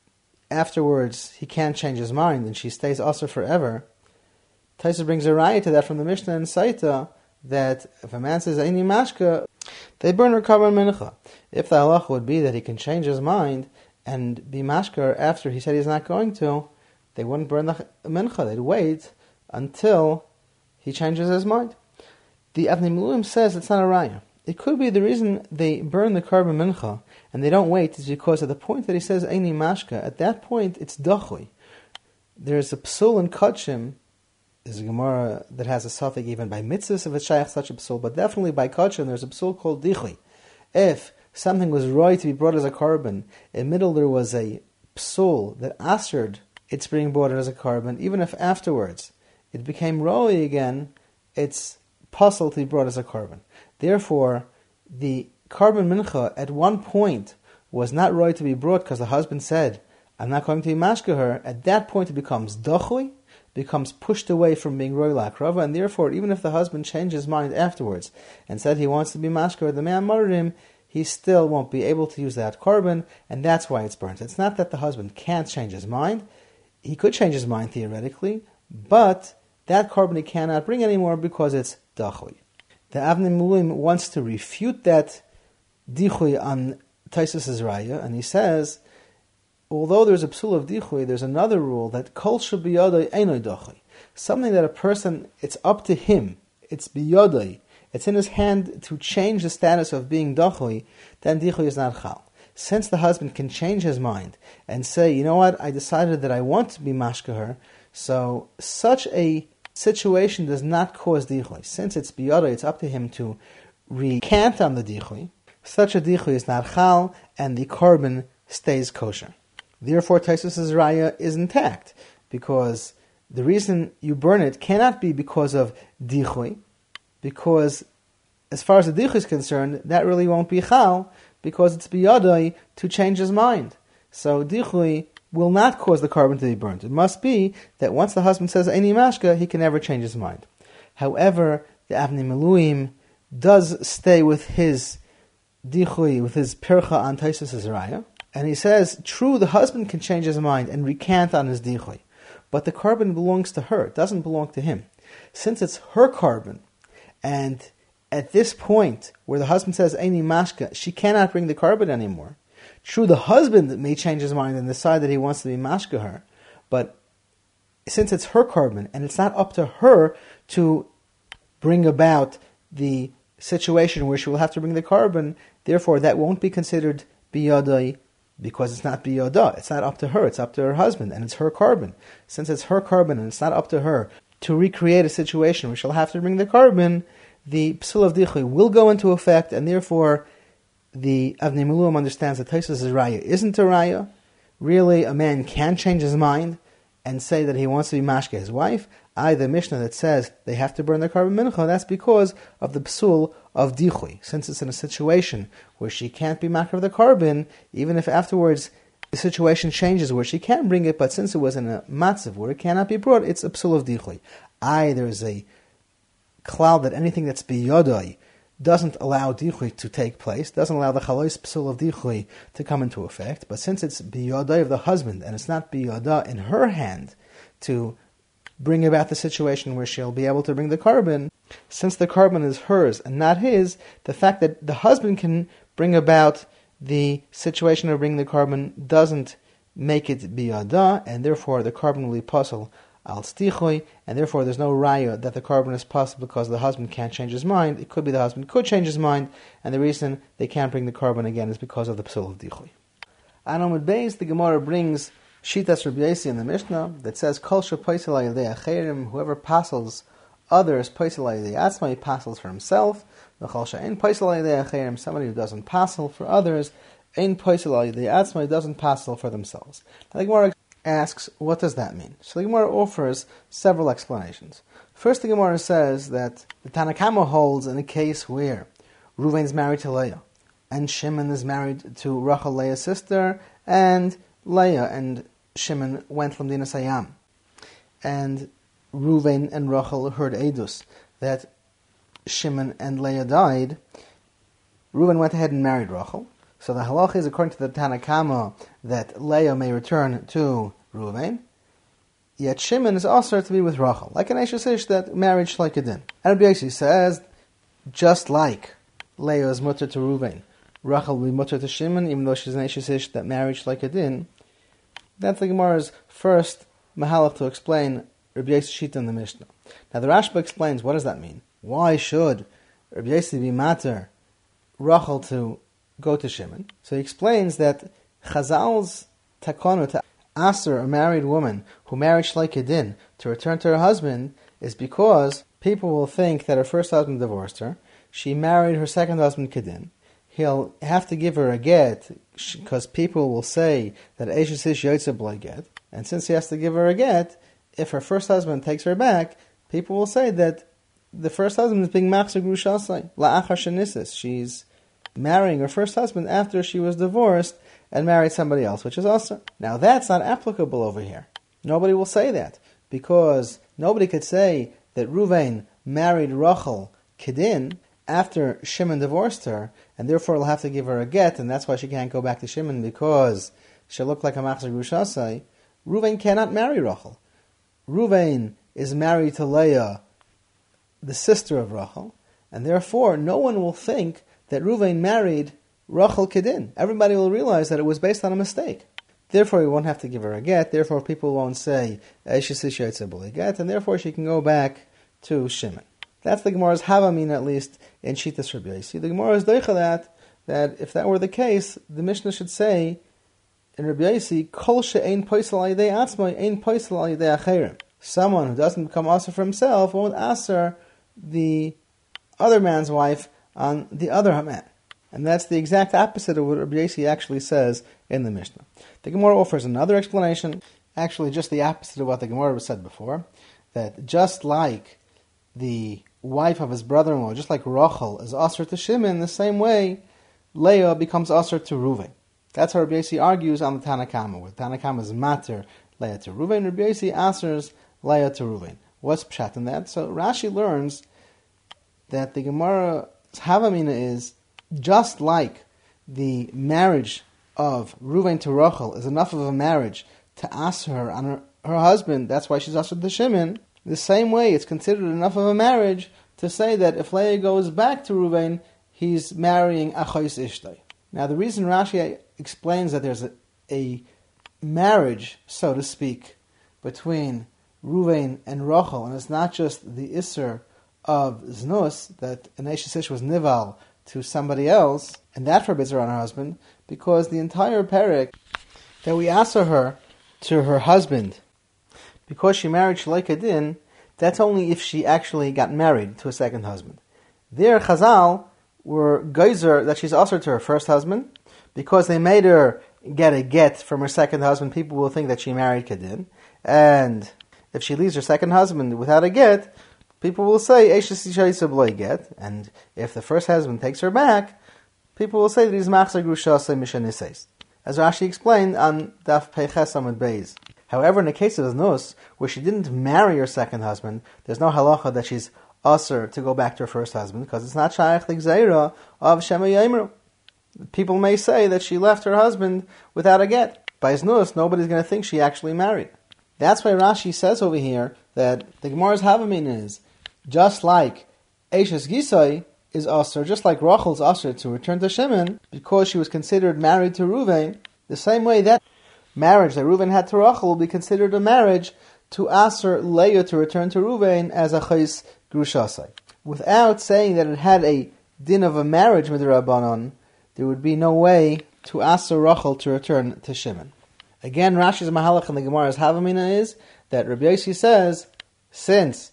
afterwards he can't change his mind and she stays asur forever. Taisus brings a raya to that from the Mishnah in Saita, that if a man says Eini mashka, they burn her korban mincha. If the halacha would be that he can change his mind and be mashka after he said he's not going to, they wouldn't burn the mincha. They'd wait until he changes his mind. The Avnei Miluim says it's not a raya. It could be the reason they burn the korban mincha and they don't wait is because at the point that he says Eini mashka, at that point it's dachui. There's a psul in Kachim. There's a Gemara that has a suffix even by mitzvahs if it's shaykh such a psul, but definitely by Kachim there's a psul called dichui. If something was right to be brought as a korban, in the middle there was a psul that assered it's being brought as a korban, even if afterwards it became roi again, it's puzzle to be brought as a korban. Therefore, the korban mincha at one point was not right to be brought because the husband said, I'm not going to be mashke her. At that point it becomes dachui, becomes pushed away from being roy lakrava, and therefore, even if the husband changed his mind afterwards and said he wants to be mashka the man murdered he still won't be able to use that korban, and that's why it's burnt. It's not that the husband can't change his mind. He could change his mind theoretically, but that korban he cannot bring anymore because it's dachui. The Avnei Miluim wants to refute that dichui on Taisus' raya, and he says, although there's a psul of dichui, there's another rule that kol shebiyadai einoi dachui. Something that a person, it's up to him, it's biyadai, it's in his hand to change the status of being dachui, then dichui is not chal. Since the husband can change his mind and say, you know what, I decided that I want to be mashka her, so such a situation does not cause dichui. Since it's biyadai, it's up to him to recant on the dichui. Such a dichui is not chal, and the korban stays kosher. Therefore, Taisus' raya is intact, because the reason you burn it cannot be because of dichui, because as far as the dichui is concerned, that really won't be chal, because it's biyadai to change his mind. So dichui will not cause the korban to be burnt. It must be that once the husband says Eini mashka, he can never change his mind. However, the Avnei Miluim does stay with his dichui, with his pircha on Taisus' raya, and he says, true, the husband can change his mind and recant on his dichui, but the korban belongs to her, it doesn't belong to him. Since it's her korban, and at this point where the husband says Eini mashka, she cannot bring the korban anymore. True, the husband may change his mind and decide that he wants to be mashka her, but since it's her korban, and it's not up to her to bring about the situation where she will have to bring the korban, therefore that won't be considered biyadai, because it's not biyadah. It's not up to her, it's up to her husband, and it's her korban. Since it's her korban and it's not up to her to recreate a situation where she'll have to bring the korban, the psul of dichui will go into effect, and therefore the Avnei Miluim understands that Taisus' raya isn't a raya. Really, a man can change his mind and say that he wants to be mashka his wife. I, the Mishnah that says they have to burn their korban mincha, that's because of the psul of dichui. Since it's in a situation where she can't be mashka of the korban, even if afterwards the situation changes where she can bring it, but since it was in a matzav where it cannot be brought, it's a psul of dichui. I, there's a cloud that anything that's biyadai doesn't allow dichui to take place, doesn't allow the chalois psul of dichui to come into effect, but since it's biyadai of the husband, and it's not biyada in her hand to bring about the situation where she'll be able to bring the korban, since the korban is hers and not his, the fact that the husband can bring about the situation of bringing the korban doesn't make it biyada, and therefore the korban will be possible al stichoi, and therefore there's no raya that the korban is possible because the husband can't change his mind. It could be the husband could change his mind, and the reason they can't bring the korban again is because of the psul of dichui. Anomid Beis, the Gemara brings Shitas Rabbi Yossi in the Mishnah that says Kol shepaisel ayidei acherim, whoever pasels others, paisel ayidei atzma, he pasels for himself. V'chol she'ein paisel ayidei acherim, somebody who doesn't pasel for others, ein paisel ayidei atzma, he doesn't pasel for themselves. Now the Gemara asks, what does that mean? So the Gemara offers several explanations. First, the Gemara says that the Tanna Kama holds in a case where Reuven is married to Leah, and Shimon is married to Rachel, Leah's sister, and Leah and Shimon went from Dinas Hayam, and Reuven and Rachel heard Edus that Shimon and Leah died. Reuven went ahead and married Rachel. So the halacha is, according to the Tanna Kama, that Leah may return to Reuven, yet Shimon is also to be with Rachel, like an Eishes Ish that marriage like a din. And Rabbi Yossi says, just like Leah is mutter to Reuven, Rachel will be mutter to Shimon, even though she's an Eishes Ish that marriage like a din. That's the Gemara's first mahalach to explain Rabbi Yossi Shita in the Mishnah. Now the Rashba explains, what does that mean? Why should Rabbi Yossi be matter Rachel to go to Shimon? So he explains that Chazal's takonu to aser a married woman who married shleik din to return to her husband is because people will think that her first husband divorced her. She married her second husband kedin. He'll have to give her a get because people will say that Eishes Ish Yotze B'lei get, and since he has to give her a get, if her first husband takes her back, people will say that the first husband is being machzir grushasai la'achar shenisis. She's marrying her first husband after she was divorced and married somebody else, which is also. Now that's not applicable over here. Nobody will say that, because nobody could say that Ruvain married Rachel Kedin after Shimon divorced her, and therefore he'll have to give her a get, and that's why she can't go back to Shimon, because she'll look like a Machzor Grushasai. Ruvain cannot marry Rachel. Ruvain is married to Leah, the sister of Rachel, and therefore no one will think that Ruvain married Rachel Kedin. Everybody will realize that it was based on a mistake. Therefore, he won't have to give her a get. Therefore, people won't say Eishesisha get, and therefore she can go back to Shimon. That's the Gemara's Havamin, at least in Shitas Rabbi Yossi. The Gemara is doicha that that if that were the case, the Mishnah should say in Rabbi Yossi, Kol she'ein poisel al yidei atzmai, ein poisel al yidei acherim. Someone who doesn't become aser for himself won't aser the other man's wife on the other man. And that's the exact opposite of what Rabbi Yossi actually says in the Mishnah. The Gemara offers another explanation, actually just the opposite of what the Gemara said before, that just like the wife of his brother-in-law, just like Rachel is aser to Shimon, the same way Leah becomes aser to Reuven. That's how Rabbi Yossi argues on the Tanakama, where Tanakama is mater Leah to Reuven, Rabbi Yossi asers Leah to Reuven. What's pshat in that? So Rashi learns that the Gemara's Havamina is just like the marriage of Reuven to Rachel is enough of a marriage to aser her on her, her husband, that's why she's aser to Shimon. The same way it's considered enough of a marriage to say that if Leah goes back to Reuven, he's marrying Achos Ishtay. Now the reason Rashi explains that there's a, a marriage, so to speak, between Reuven and Rachel, and it's not just the Isser of Znus, that an Eishesish was Nival to somebody else, and that forbids her on her husband, because the entire parak that we aser her to her husband, because she married Shalei Kedin, that's only if she actually got married to a second husband. There, Chazal were geyser that she's aser to her first husband, because they made her get a get from her second husband, people will think that she married Kedin, and if she leaves her second husband without a get, people will say, Eishes Isha B'loi get, and if the first husband takes her back, people will say that he's Machzor Grushasai Mishaniseis. As Rashi explained on Daf Peiches Amud Beis. However, in the case of Znus, where she didn't marry her second husband, there's no halacha that she's usher to go back to her first husband, because it's not Shaykh L'Gzeira of Shema Yemru. People may say that she left her husband without a get. By Znus, nobody's going to think she actually married. That's why Rashi says over here that the Gemara's Havamin is, just like Eishes Gisai is usher, just like Rachel's usher to return to Shimon, because she was considered married to Reuven, the same way that marriage that Reuven had to Rachel will be considered a marriage to aser Leah to return to Reuven as a chayis grushasai. Without saying that it had a din of a marriage with the Rabbanon, there would be no way to aser Rachel to return to Shimon. Again, Rashi's Mahalach and the Gemara's Havamina is that Rabbi Yossi says, since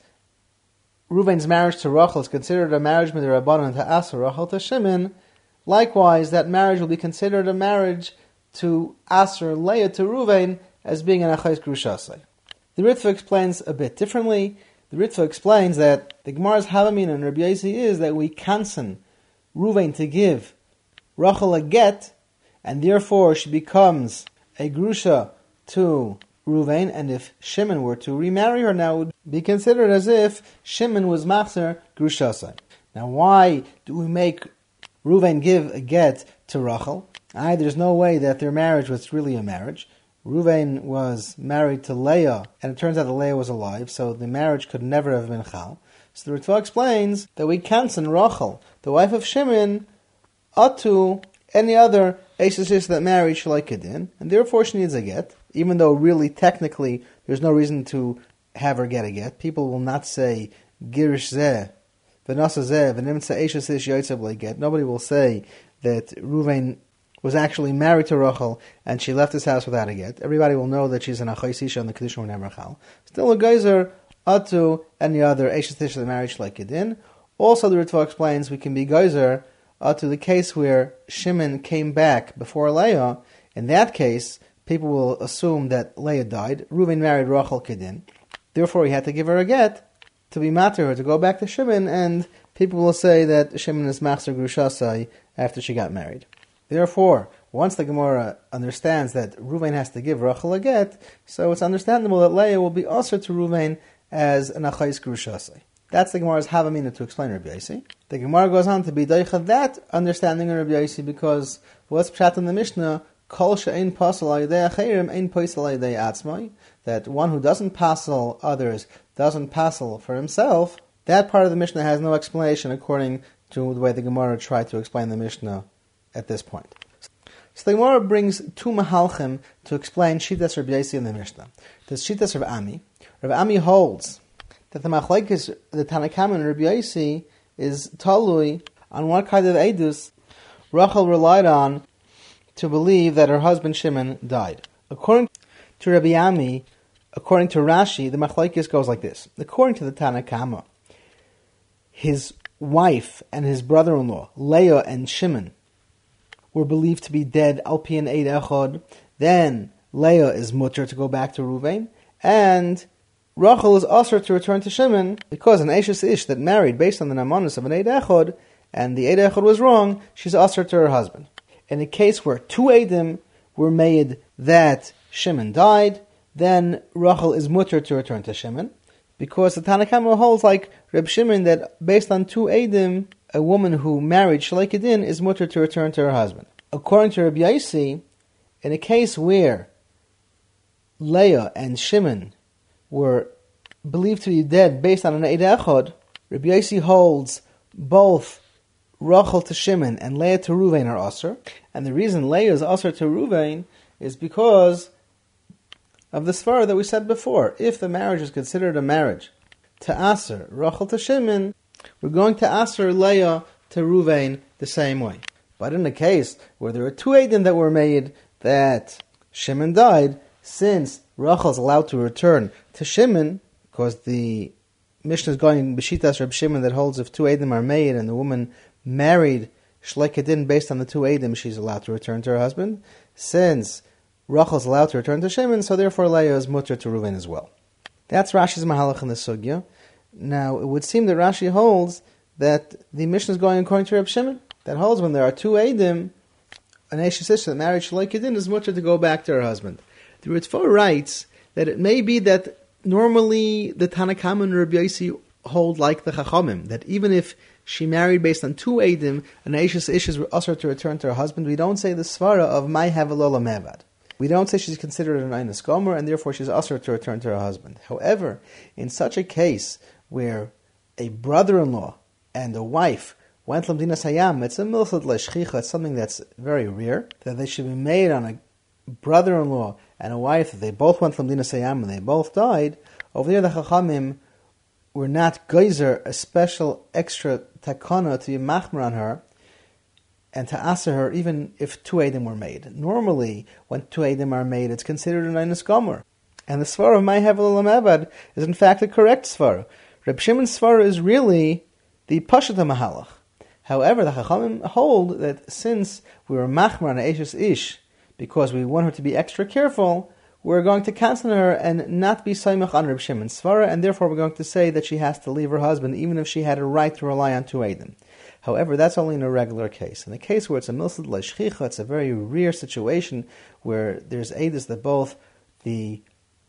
Reuven's marriage to Rachel is considered a marriage with the Rabbanon to aser Rachel to Shimon, likewise that marriage will be considered a marriage to aser Leah to Reuven as being an achayis grushasai. The Ritva explains a bit differently. The Ritva explains that the Gemara's Havamin and Rabbi Yossi is that we kansen Reuven to give Rachel a get, and therefore she becomes a grusha to Reuven, and if Shimon were to remarry her now, it would be considered as if Shimon was machzer grushasai. Now why do we make Reuven give a get to Rachel? Aye, there's no way that their marriage was really a marriage. Reuven was married to Leah, and it turns out that Leah was alive, so the marriage could never have been chal. So the Ritva explains that we kansen Rachel, the wife of Shimon, atu any other Eishes that married Shalei Kedin, and therefore she needs a get, even though really technically there's no reason to have her get a get. People will not say Girish Zeh, V'nasa Zeh, V'nimtza Eishes Yotzei B'lei get. Nobody will say that Reuven was actually married to Rachel and she left his house without a get. Everybody will know that she's an achayis isha and the kedushin were never chal. Still a geyser atu any other eishes isha that married Shalei Kedin. Also, the Ritva explains we can be geyser atu the case where Shimon came back before Leah. In that case, people will assume that Leah died. Reuven married Rachel Kedin. Therefore, he had to give her a get to be mater her to go back to Shimon, and people will say that Shimon is machzer grushasai after she got married. Therefore, Once the Gemara understands that Ruvain has to give Rachel a get, so it's understandable that Leah will be also to Ruvain as an achais grushasei. That's the Gemara's Havamina to explain Rabbi Yossi. The Gemara goes on to be daicha that understanding of Rabbi Yossi because what's pshat in the Mishnah, kol she'ein pasal ayidei acherim, ein pasal ayidei atzmai, that one who doesn't pasal others, doesn't pasal for himself, that part of the Mishnah has no explanation according to the way the Gemara tried to explain the Mishnah at this point. So the Gemara brings two mahalchim to explain Shitas Rabbi Yossi in the Mishnah. There's Shitas Rav Ami. Rav Ami holds that the machlekes, the Tanna Kamma and Rabbi Yossi is talui on what kind of edus Rachel relied on to believe that her husband Shimon died. According to Rabbi Ami, according to Rashi, the machlekes goes like this. According to the Tanna Kamma, his wife and his brother-in-law, Leah and Shimon, were believed to be dead al pi an eid echad. Then Leah is mutter to go back to Ruvain, and Rachel is usher to return to Shimon, because an Eishes Ish that married based on the Namanis of an Eid Echad, and the Eid Echad was wrong, she's usher to her husband. In a case where two Eidim were made that Shimon died, then Rachel is mutter to return to Shimon, because the Tanna Kamma holds like Reb Shimon that based on two Eidim, a woman who married Shalei Kedin is mutter to return to her husband. According to Rabbi Yossi, in a case where Leah and Shimon were believed to be dead based on an Eid Echad, Rabbi Yossi holds both Rachel to Shimon and Leah to Ruvain are Asr. And the reason Leah is Asr to Ruvain is because of the svara that we said before. If the marriage is considered a marriage to Asr, Rachel to Shimon, we're going to Asr Leah to Ruvain the same way. But in the case where there are two Eidim that were made that Shimon died, since Rachel is allowed to return to Shimon, because the Mishnah is going b'shitas Reb Shimon that holds if two Eidim are made and the woman married Shlei Kedin based on the two Eidim, she's allowed to return to her husband. Since Rachel is allowed to return to Shimon, so therefore Leah is mutter to Reuven as well. That's Rashi's mahalach in the sugya. Now, it would seem that Rashi holds that the Mishnah is going according to Reb Shimon. That holds when there are two Eidim, an Eishes Ish that married Shlei Kedin is mutter to go back to her husband. The Ritva writes that it may be that normally the Tanna Kamma and Rabbi Yossi hold like the Chachamim, that even if she married based on two Eidim, an Eishes Ish is usher to return to her husband, we don't say the svara of Mai Havalola Mevad. We don't say she's considered an Einas Gomer, and therefore she's usher to return to her husband. However, in such a case where a brother-in-law and a wife went Lamdinas Hayam, it's a milchad le'shchicha, it's something that's very rare, that they should be made on a brother-in-law and a wife, that they both went Lamdinas Hayam and they both died. Over there the Chachamim were not geyser, a special extra takana to be machmer on her, and to answer her even if two Eidim were made. Normally, when two Eidim are made, it's considered an Einas Gomer. And the svara of Mai Havalola Mevad is in fact a correct svara. Reb Shimon's svara is really the Pashata Mahalach. However, the Chachamim hold that since we were machmer on Eishes Ish, because we want her to be extra careful, we're going to cancel her and not be saimach on Reb Shimon's svara, and therefore we're going to say that she has to leave her husband even if she had a right to rely on two Eidim. However, that's only in a regular case. In a case where it's a milsad le'shchicha, it's a very rare situation where there's edus that both the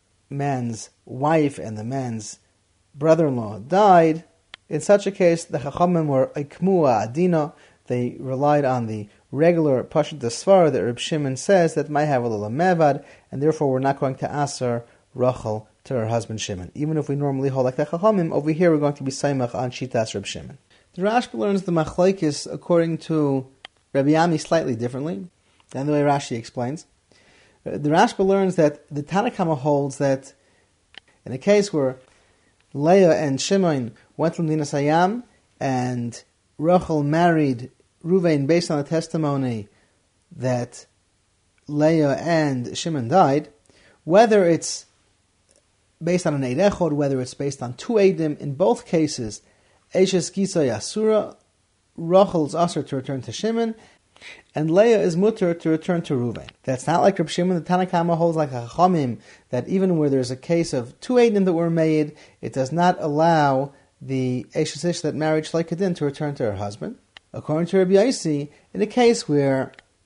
man's wife and the man's brother-in-law died. In such a case, the Chachamim were ikmua adina. They relied on the regular Pashat Svara that Reb Shimon says that might have a little mevad, and therefore we're not going to aser Rachel to her husband Shimon. Even if we normally hold like the Chachamim, over here we're going to be saimach on Shitas Reb Shimon. The Rashba learns the machlekes according to Rabbi Ami slightly differently than the way Rashi explains. The Rashba learns that the Tanna Kamma holds that in a case where Leah and Shimon went to Lamdinas Hayam and Rachel married Ruvain based on the testimony that Leah and Shimon died, whether it's based on an Eid Echad, whether it's based on two Eidim, in both cases, Eishes Gisay Asura, Rachel's Asur to return to Shimon, and Leah is mutter to return to Ruvain. That's not like Reb Shimon. The Tanna Kamma holds like a Chachamim, that even where there's a case of two Eidim that were made, it does not allow the Eishes Ish that married Shlei Kedin to return to her husband. According to Rabbi Yossi, in a case where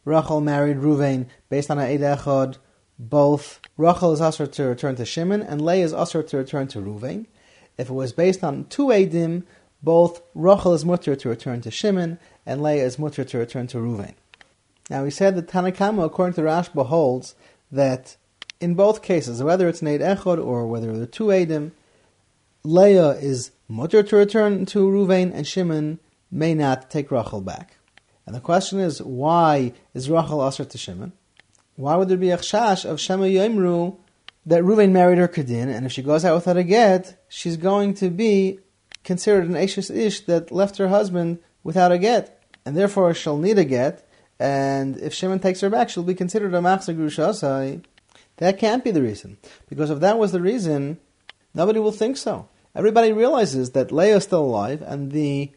Rachel married Ruvain based on an Eid Echad, both Rachel is usher to return to Shimon and Leah is usher to return to Ruvain. If it was based on two Eidim, both Rachel is mutter to return to Shimon and Leah is mutter to return to Ruvain. Now we said that Tanna Kama, according to Rashba, holds that in both cases, whether it's an Eid Echad or whether there are two Eidim, Leah is mutter to return to Ruvain and Shimon may not take Rachel back. And the question is, why is Rachel usher to Shimon? Why would there be a chash of Shema Yomru that Ruvain married her Kedin, and if she goes out without a get, she's going to be considered an Eishes Ish that left her husband without a get, and therefore she'll need a get, and if Shimon takes her back, she'll be considered a Machzor Grusha. That can't be the reason, because if that was the reason, nobody will think so. Everybody realizes that Leah is still alive, and the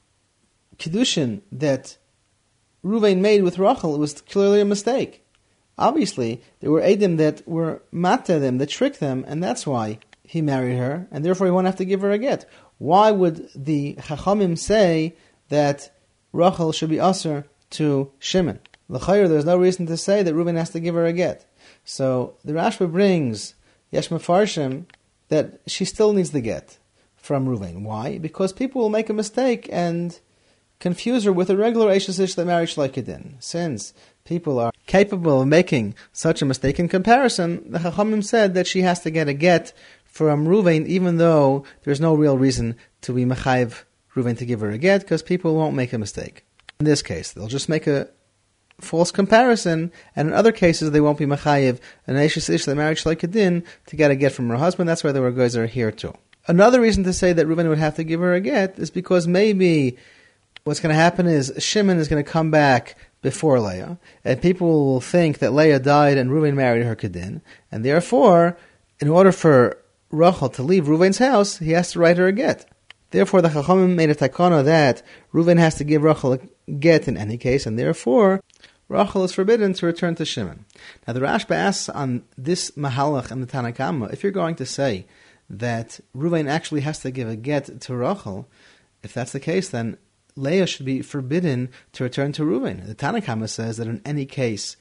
Kiddushin that Ruvain made with Rachel was clearly a mistake. Obviously, there were Eidim that were matta them, that tricked them, and that's why he married her, and therefore he won't have to give her a get. Why would the Chachamim say that Rachel should be usher to Shimon? L'chayr, there's no reason to say that Reuben has to give her a get. So the Rashba brings Yesh Mefarshim that she still needs the get from Reuven. Why? Because people will make a mistake and confuse her with a regular Eishes Ish that married Shloi Kedin. Since people are capable of making such a mistake in comparison, the Chachamim said that she has to get a get from Reuven, even though there's no real reason to be mechayiv Reuven to give her a get, because people won't make a mistake. In this case, they'll just make a false comparison, and in other cases they won't be mechayiv an Eishes Ish that married Shloi Kedin to get a get from her husband. That's why the Regoizer are here too. Another reason to say that Reuven would have to give her a get is because maybe what's going to happen is Shimon is going to come back before Leah, and people will think that Leah died and Reuven married her Kedin, and therefore, in order for Rachel to leave Reuven's house, he has to write her a get. Therefore, the Chachamim made a takana that Reuven has to give Rachel a get in any case, and therefore, Rachel is forbidden to return to Shimon. Now, the Rashba asks on this Mahalach and the Tanna Kama, if you're going to say that Reuven actually has to give a get to Rachel, if that's the case, then Leah should be forbidden to return to Reuven. The Tanna Kama says that in any case,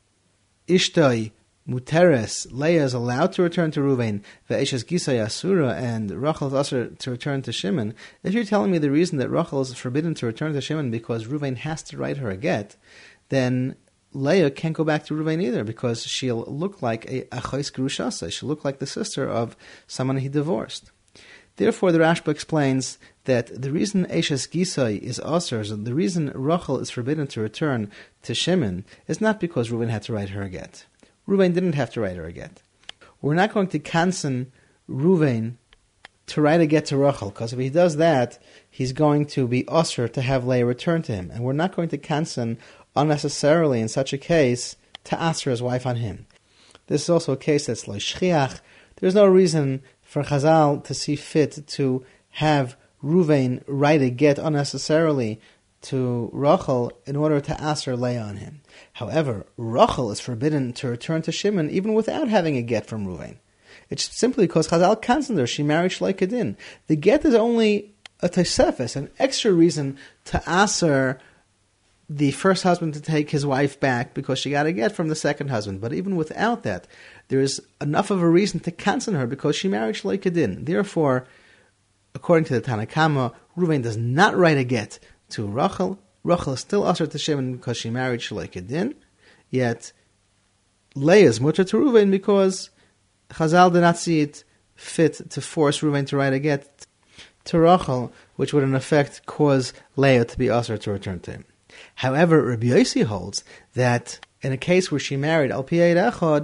Ishtoi Muteres, Leah is allowed to return to Reuven, Ve'eshes Gisay Asura, and Rachel is also to return to Shimon. If you're telling me the reason that Rachel is forbidden to return to Shimon because Reuven has to write her a get, then Leah can't go back to Reuven either, because she'll look like a Achos Gerushasa. She'll look like the sister of someone he divorced. Therefore, the Rashba explains that the reason Eishes Gisai is Aser, the reason Rachel is forbidden to return to Shimon, is not because Reuven had to write her a get. Reuven didn't have to write her a get. We're not going to kansen Reuven to write a get to Rachel, because if he does that, he's going to be Aser to have Leah return to him. And we're not going to kansen unnecessarily in such a case to Aser his wife on him. This is also a case that's like Shchiach. There's no reason for Chazal to see fit to have Reuven write a get unnecessarily to Rachel in order to Aser Leah on him. However, Rachel is forbidden to return to Shimon even without having a get from Reuven. It's simply because Chazal cancelled her. She married Shloi Kedin. The get is only a tosefes, an extra reason to Aser the first husband to take his wife back because she got a get from the second husband. But even without that, there is enough of a reason to cancel her because she married Shloi Kedin. Therefore, according to the Tanna Kama, Reuven does not write a get to Rachel. Rachel is still usher to Shimon because she married Shloi Kedin. Yet, Leah is mutter to Reuven because Chazal did not see it fit to force Reuven to write a get to Rachel, which would in effect cause Leah to be usher to return to him. However, Rabbi Yossi holds that in a case where she married Al Pi Eid Echad,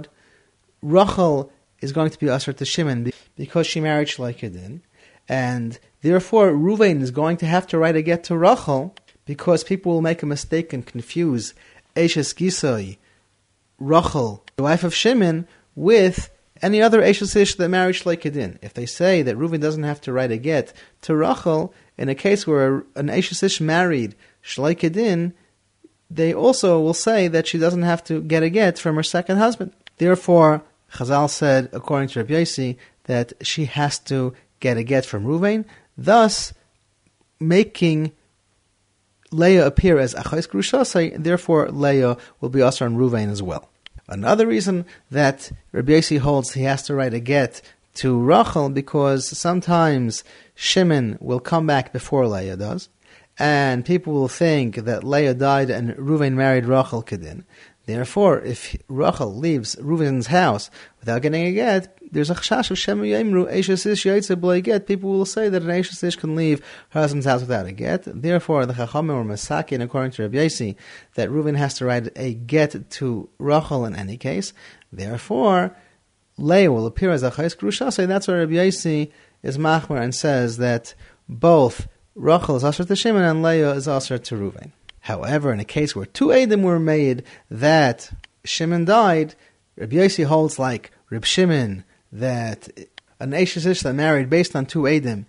Rachel is going to be usher to Shimon because she married Shloi Kedin, and therefore Reuven is going to have to write a get to Rachel because people will make a mistake and confuse Eishes Gisoi, Rachel, the wife of Shimon, with any other Eishes Ish that married Shloi Kedin. If they say that Reuven doesn't have to write a get to Rachel, in a case where an Eishes Ish married Shloi Kedin, they also will say that she doesn't have to get a get from her second husband. Therefore, Chazal said, according to Rabbi Yossi, that she has to get a get from Reuven, thus making Leah appear as Achais Grushasai, and therefore Leah will be Asar on Ruvain as well. Another reason that Rabbi Yossi holds he has to write a get to Rachel, because sometimes Shimon will come back before Leah does, and people will think that Leah died and Ruvain married Rachel Kedin. Therefore, if Rachel leaves Reuven's house without getting a get, there's a chashash of Shema Yemru, Eishes Ish Yaitze B'loi Get. People will say that an Eishes Ish can leave her husband's house without a get. Therefore, the Chachamim or Masakin, according to Rabbi Yossi, that Reuven has to write a get to Rachel in any case. Therefore, Leah will appear as a Chais Grushasai. That's why Rabbi Yossi is machmer and says that both Rachel is Asher to Shimon and Leah is Asher to Reuven. However, in a case where two Eidim were made that Shimon died, Rabbi Yossi holds like Reb Shimon that an Eishes Ish that married based on two Eidim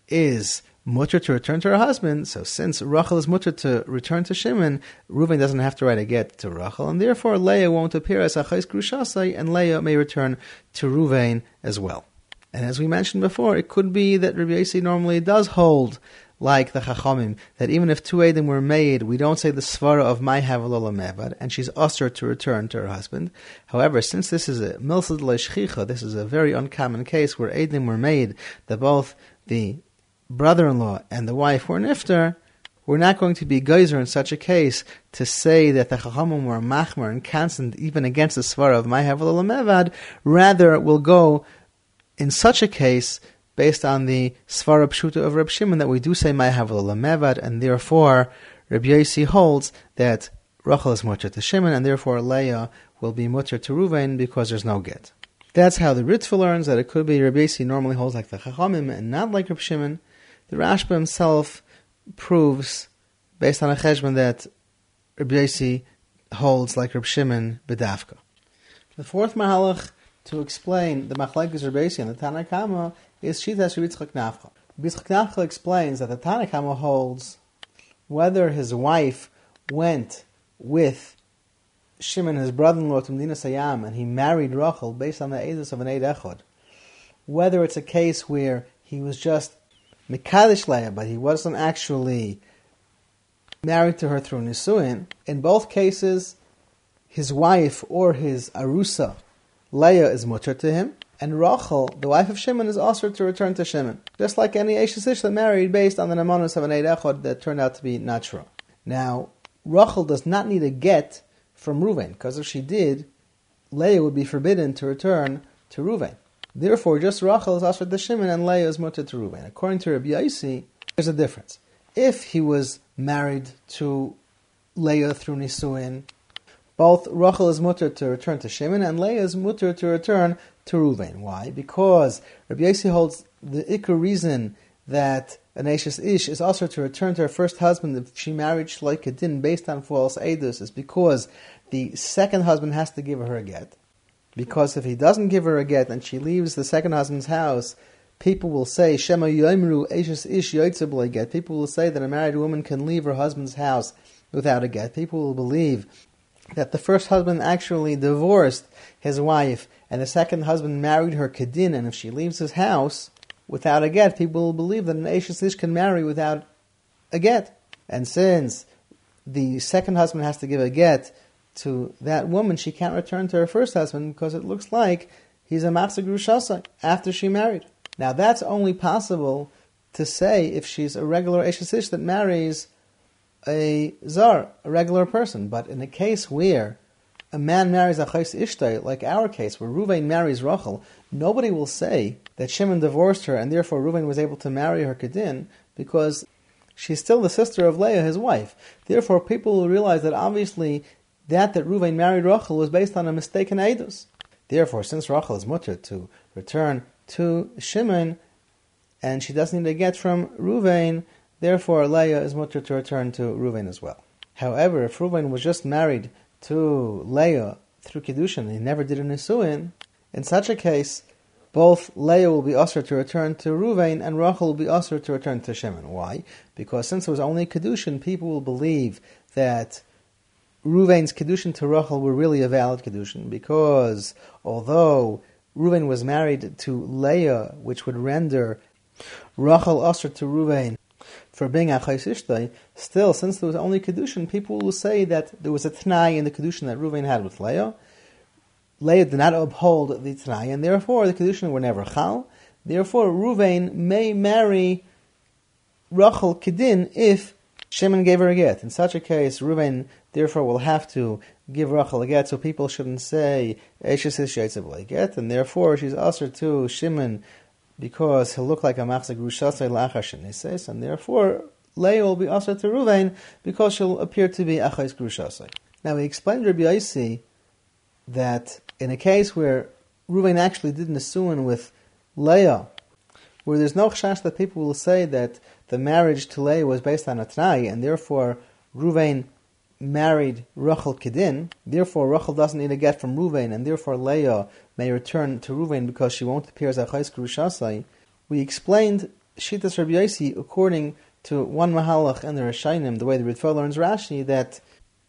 is mutter to return to her husband. So since Rachel is mutter to return to Shimon, Reuven doesn't have to write a get to Rachel, and therefore Leah won't appear as Achais Grushasai, and Leah may return to Reuven as well. And as we mentioned before, it could be that Rabbi Yossi normally does hold like the Chachamim, that even if two Eidim were made, we don't say the Svara of Mai Havalola Mevad, and she's usher to return to her husband. However, since this is a Milsad Leishchicha, this is a very uncommon case where Eidim were made, that both the brother-in-law and the wife were nifter, we're not going to be geyser in such a case to say that the Chachamim were machmer and constant even against the Svara of Mai Havalola Mevad. Rather, we'll go in such a case based on the Svara Pshuta of Reb Shimon, that we do say Mai Havalola Mevad, and therefore Rabbi Yossi holds that Rachel is mutter to Shimon, and therefore Leah will be mutter to Reuven because there's no get. That's how the Ritva learns, that it could be Rabbi Yossi normally holds like the Chachamim and not like Reb Shimon. The Rashba himself proves, based on a cheshbon, that Rabbi Yossi holds like Reb Shimon B'dafka. The fourth mahalach to explain the machlekes Rabbi Yossi and the Tanna Kama is Shitas Rabbi Yitzchak Nafcha. Rabbi Yitzchak Nafcha explains that the Tanna Kama holds whether his wife went with Shimon, his brother-in-law, to Medina Sayam, and he married Rachel based on the edus of an Eid Echad, whether it's a case where he was just Mekadesh Leah, but he wasn't actually married to her through Nisuin, in both cases, his wife or his Arusa, Leah, is mutter to him, and Rachel, the wife of Shimon, is also to return to Shimon, just like any Eishes Ish that married based on the Namanus of an Eid Echad that turned out to be natural. Now, Rachel does not need a get from Reuven, because if she did, Leah would be forbidden to return to Reuven. Therefore, just Rachel is also to Shimon, and Leah is mutter to Reuven. According to Rabbi Yossi, there's a difference. If he was married to Leah through Nisuin, both Rachel is mutter to return to Shimon, and Leah is mutter to return to Reuven. Why? Because Rabbi Yossi holds the ikar reason that an Eishes Ish is also to return to her first husband if she married Shloi Kedin based on false edus, is because the second husband has to give her a get. Because if he doesn't give her a get and she leaves the second husband's house, people will say, Shema Yoimru Eishes Ish Yoitze B'loi Get. People will say that a married woman can leave her husband's house without a get. People will believe that the first husband actually divorced his wife and the second husband married her Kedin, and if she leaves his house without a get, people will believe that an Eishes Ish can marry without a get. And since the second husband has to give a get to that woman, she can't return to her first husband because it looks like he's a Machzor Grushasai after she married. Now that's only possible to say if she's a regular Eishes Ish that marries a Zar, a regular person. But in a case where a man marries a Chais Ishtay, like our case, where Reuven marries Rachel, nobody will say that Shimon divorced her and therefore Reuven was able to marry her Kedin, because she's still the sister of Leah, his wife. Therefore, people will realize that obviously that that Reuven married Rachel was based on a mistaken edus. Therefore, since Rachel is mutter to return to Shimon, and she doesn't need a get from Reuven, therefore Leah is mutter to return to Reuven as well. However, if Reuven was just married to Leah through Kiddushin and he never did a Nisuin, in such a case, both Leah will be usher to return to Reuven and Rachel will be usher to return to Shimon. Why? Because since it was only Kiddushin, people will believe that Reuven's Kiddushin to Rachel were really a valid Kiddushin, because although Reuven was married to Leah, which would render Rachel usher to Reuven for being achais ishtay, still, since there was only kedushin, people will say that there was a t'nai in the kedushin that Reuven had with Leah. Leah did not uphold the t'nai, and therefore the kedushin were never chal. Therefore, Reuven may marry Rachel kedin if Shimon gave her a get. In such a case, Reuven therefore will have to give Rachel a get, so people shouldn't say Eishes is sheitzav get, and therefore she's usher to Shimon because he'll look like a machzek rushasei la'achar shenises, and therefore Leah will be usher to Reuven because she'll appear to be achais grushasei. Now we explained Rabbi Yossi that in a case where Reuven actually did nisuin with Leah, where there's no chashash that people will say that the marriage to Leah was based on a t'nai, and therefore Reuven married Rachel kedin, therefore Rachel doesn't need a get from Reuven, and therefore Leah may return to Reuven because she won't appear as a chayes grushasai. We explained Shitas Rabbi Yossi according to one mahalach and the Rishayim, the way the Ritva learns Rashi, that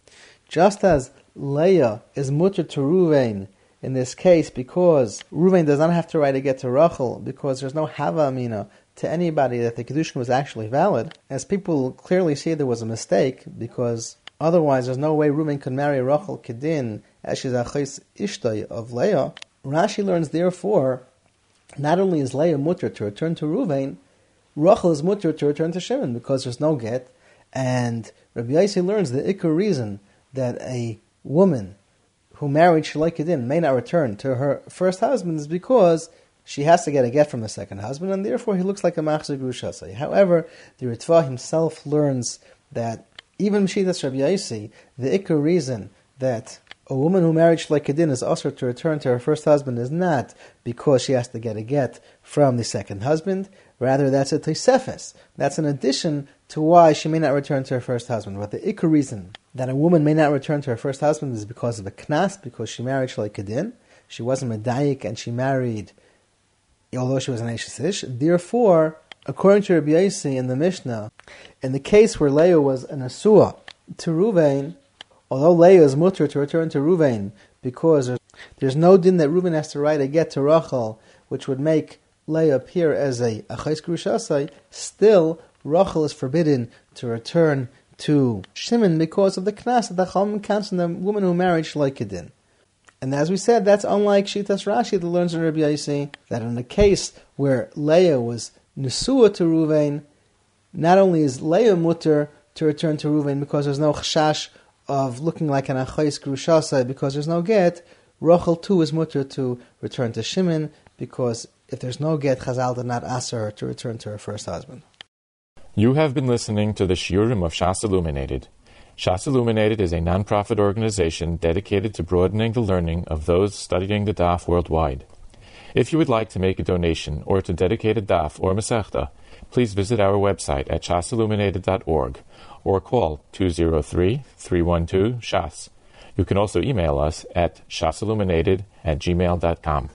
just as Leah is mutter to Reuven in this case because Reuven does not have to write a get to Rachel because there's no hava amina to anybody that the kedushin was actually valid, as people clearly see there was a mistake because otherwise there's no way Reuven could marry Rachel kedin as she's a chayes ishtay of Leah. Rashi learns therefore not only is Leah mutter to return to Reuven, Rachel is mutter to return to Shimon because there's no get, and Rabbi Yossi learns the ikar reason that a woman who married Shalai Kedin may not return to her first husband is because she has to get a get from the second husband, and therefore he looks like a machzor grushasei. However, the Ritva himself learns that even M'shitas Rabbi Yossi, the ikar reason that a woman who married Shalai Kedin is usher to return to her first husband is not because she has to get a get from the second husband. Rather, that's a tosefes. That's an addition to why she may not return to her first husband. But the ikar reason that a woman may not return to her first husband is because of a knas, because she married Shalai Kedin. She wasn't medayik and she married, although she was an Eishes Ish. Therefore, according to Rabbi Yossi in the Mishnah, in the case where Leah was an asua to Reuven, although Leah is mutter to return to Reuven because there's, there's no din that Reuven has to write a get to Rachel, which would make Leah appear as a achais grushasai, still Rachel is forbidden to return to Shimon because of the knas that the Chachamim counts on the woman who married Shalai Kedin. And as we said, that's unlike Shitas Rashi that learns in Rabbi Yossi, that in a case where Leah was nesua to Reuven, not only is Leah mutter to return to Reuven because there's no chashash of looking like an achais grushasai because there's no get, Rachel too is mutter to return to Shimon because if there's no get, Chazal did not ask her to return to her first husband. You have been listening to the Shiurim of Shas Illuminated. Shas Illuminated is a non-profit organization dedicated to broadening the learning of those studying the Daf worldwide. If you would like to make a donation or to dedicate a Daf or Masechta, please visit our website at shas illuminated dot org or call two zero three, three one two, S H A S. You can also email us at shasilluminated at gmail dot com.